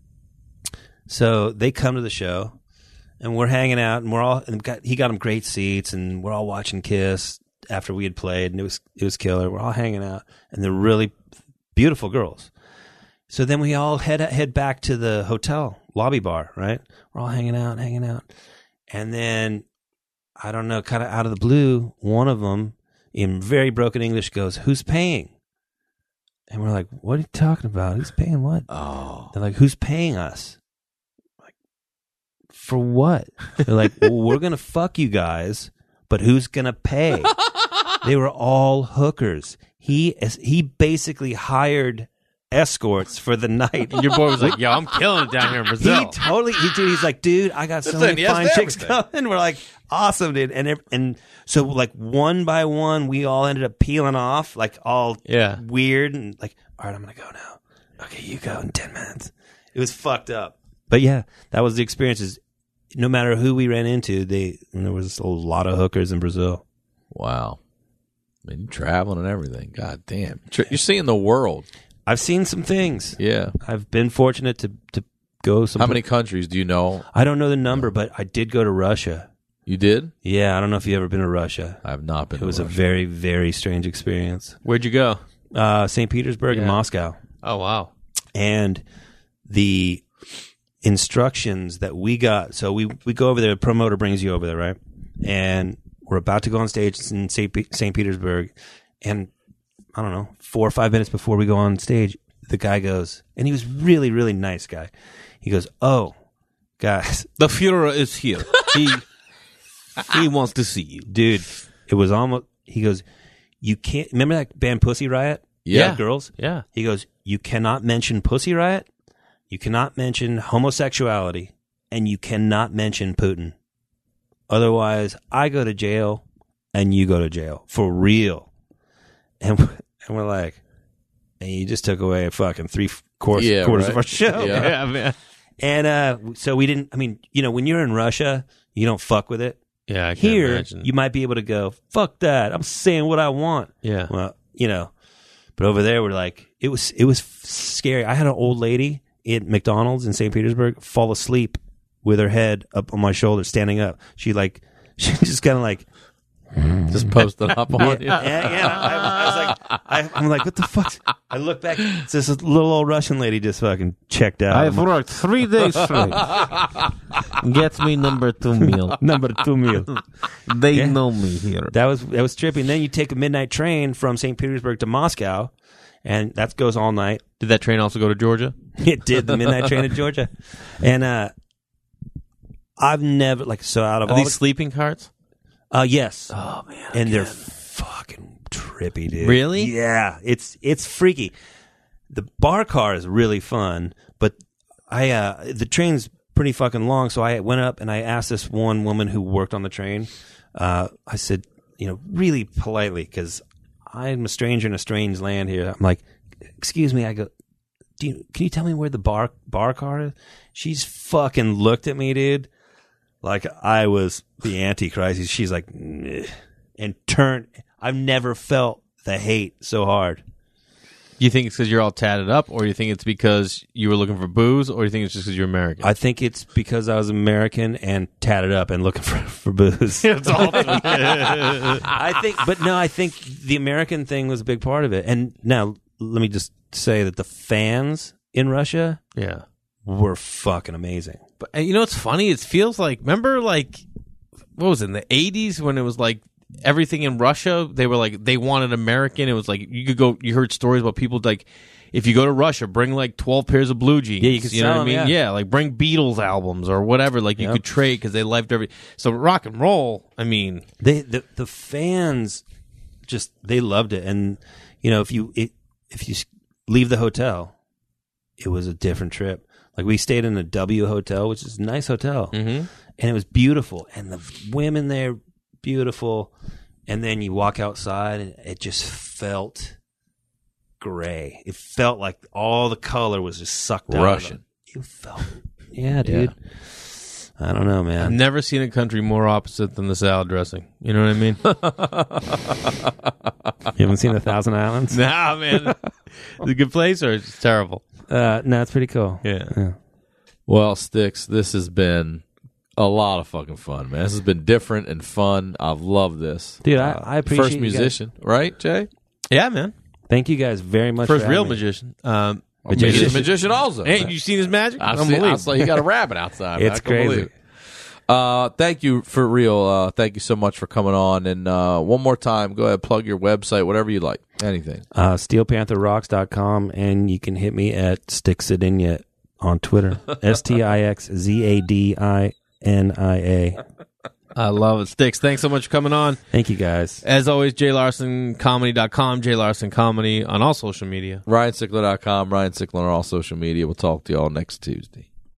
So they come to the show, and we're hanging out, and we're all and got, he got them great seats, and we're all watching Kiss after we had played, and it was it was killer. We're all hanging out, and they're really beautiful girls. So then we all head head back to the hotel lobby bar, right? We're all hanging out, hanging out, and then I don't know, kind of out of the blue, one of them in very broken English goes, "Who's paying?" And we're like, "What are you talking about? Who's paying what?"
Oh.
They're like, "Who's paying us?" Like, for what? They're like, "Well, we're gonna fuck you guys, but who's gonna pay?" They were all hookers. He he basically hired escorts for the night.
And your boy was like, "Yo, I'm killing it down here in Brazil."
He totally, he, dude, he's like, dude, I got so
That's
many
it, yes
fine
to
chicks
everything.
coming. We're like, awesome, dude. And ev- and so like one by one, we all ended up peeling off, like all
Yeah.
weird and like, all right, I'm gonna go now. okay, you go in ten minutes. It was fucked up. But yeah, that was the experience. Is no matter who we ran into, they there was a lot of hookers in Brazil.
Wow. I mean, you're traveling and everything. God damn. You're seeing the world.
I've seen some things.
Yeah.
I've been fortunate to, to go some.
How many countries do you know?
I don't know the number, but I did go to Russia.
You did?
Yeah, I don't know if you've ever been to Russia.
I have not been
It
to
was a
Russia.
very, very strange experience.
Where'd you go?
Uh, Saint Petersburg and
Yeah.
Moscow.
Oh, wow.
And the instructions that we got. So we, we go over there. The promoter brings you over there, right? And we're about to go on stage in Saint Pe- Saint Petersburg. And I don't know, four or five minutes before we go on stage, the guy goes, and he was really, really nice guy. He goes, "Oh, guys,
The Führer is here. He he wants to see you.
dude, it was almost." He goes, "You can't remember that band Pussy Riot?
Yeah.
The girls.
Yeah.
He goes, you cannot mention Pussy Riot, you cannot mention homosexuality, and you cannot mention Putin. Otherwise, I go to jail, and you go to jail for real." And and we're like, and you just took away fucking three quarters,
Yeah,
quarters
right.
of our show.
Yeah.
Yeah, man.
And uh, so we didn't. I mean, you know, when you're in Russia, you don't fuck with it.
Yeah, I can't
Here,
imagine.
you might be able to go, fuck that. I'm saying what I want.
Yeah.
Well, you know, but over there, we're like, it was, it was scary. I had an old lady at McDonald's in Saint Petersburg fall asleep with her head up on my shoulder, standing up. She like, she just kind of like,
Just posted up on you.
yeah, yeah. I, I was like, I, I'm like, what the fuck? I look back, it's this little old Russian lady just fucking checked out.
I've worked three days straight. Get me number two meal.
Number two meal.
They
Yeah.
know me here.
That was that was trippy. And then you take a midnight train from Saint Petersburg to Moscow, and that goes all night.
Did that train also go to Georgia?
It did, the midnight train to Georgia. And uh, I've never like so out of
Are
all
these
the,
sleeping carts?
uh yes.
Oh man.
And they're fucking trippy, dude.
Really?
Yeah, it's it's freaky. The bar car is really fun, but I uh, the train's pretty fucking long. So I went up and I asked this one woman who worked on the train. Uh, I said, you know, really politely, because I'm a stranger in a strange land here. I'm like, excuse me. I go, do you, can you tell me where the bar bar car is? She's fucking looked at me, dude, like I was the Antichrist. She's like, "Meh," and turned. I've never felt the hate so hard.
You think it's because you're all tatted up, or you think it's because you were looking for booze, or you think it's just because you're American?
I think it's because I was American and tatted up and looking for, for booze. I think, but no, I think the American thing was a big part of it. And now let me just say that the fans in Russia
yeah.
were fucking amazing.
But and you know what's funny? It feels like, remember, like, what was it, in the eighties when it was like everything in Russia, they were like, they wanted American. It was like, you could go, you heard stories about people like, if you go to Russia, bring like twelve pairs of blue jeans.
Yeah, you could
you know
sell
what I mean?
them,
Yeah.
yeah.
like bring Beatles albums or whatever. Like you
Yep.
could trade because they loved every. So rock and roll, I mean,
They the the fans just they loved it. And you know, if you it, if you s- leave the hotel, it was a different trip. Like we stayed in a W hotel, which is a nice hotel,
Mhm.
and it was beautiful, and the women there beautiful. And then you walk outside, and it just felt gray. It felt like all the color was just sucked out.
Russian.
Of it. You felt, yeah, dude. I don't know,
I've
man.
never seen a country more opposite than the salad dressing. You know what I mean?
You haven't seen A Thousand Islands?
Nah, man. It's a good place or it's terrible?
Uh, no, it's pretty cool.
Yeah.
Well, Sticks, this has been a lot of fucking fun, man. This has been different and fun. I've loved this.
Dude, I, I appreciate
First
you guys.
musician, right, Jay?
Yeah, man.
Thank you guys very much.
First
for
real
having me.
magician. Um,
Magician,
Magician.
magician also.
hey, you seen his magic?
I see,
Unbelievable.
I saw you got a rabbit outside. man.
It's
I couldn't
crazy.
believe it. Uh, thank you for real. Uh, thank you so much for coming on. And uh, one more time, go ahead, plug your website, whatever you like, anything.
Uh, steel panther rocks dot com, and you can hit me at Stixadinya on Twitter. S T I X Z A D I N I A.
I love it. Sticks, thanks so much for coming on.
Thank you guys.
As always, jay larson comedy dot com, Jay Larson Comedy on all social media.
Ryan Sickler dot com, Ryan Sickler on all social media. We'll talk to y'all next Tuesday.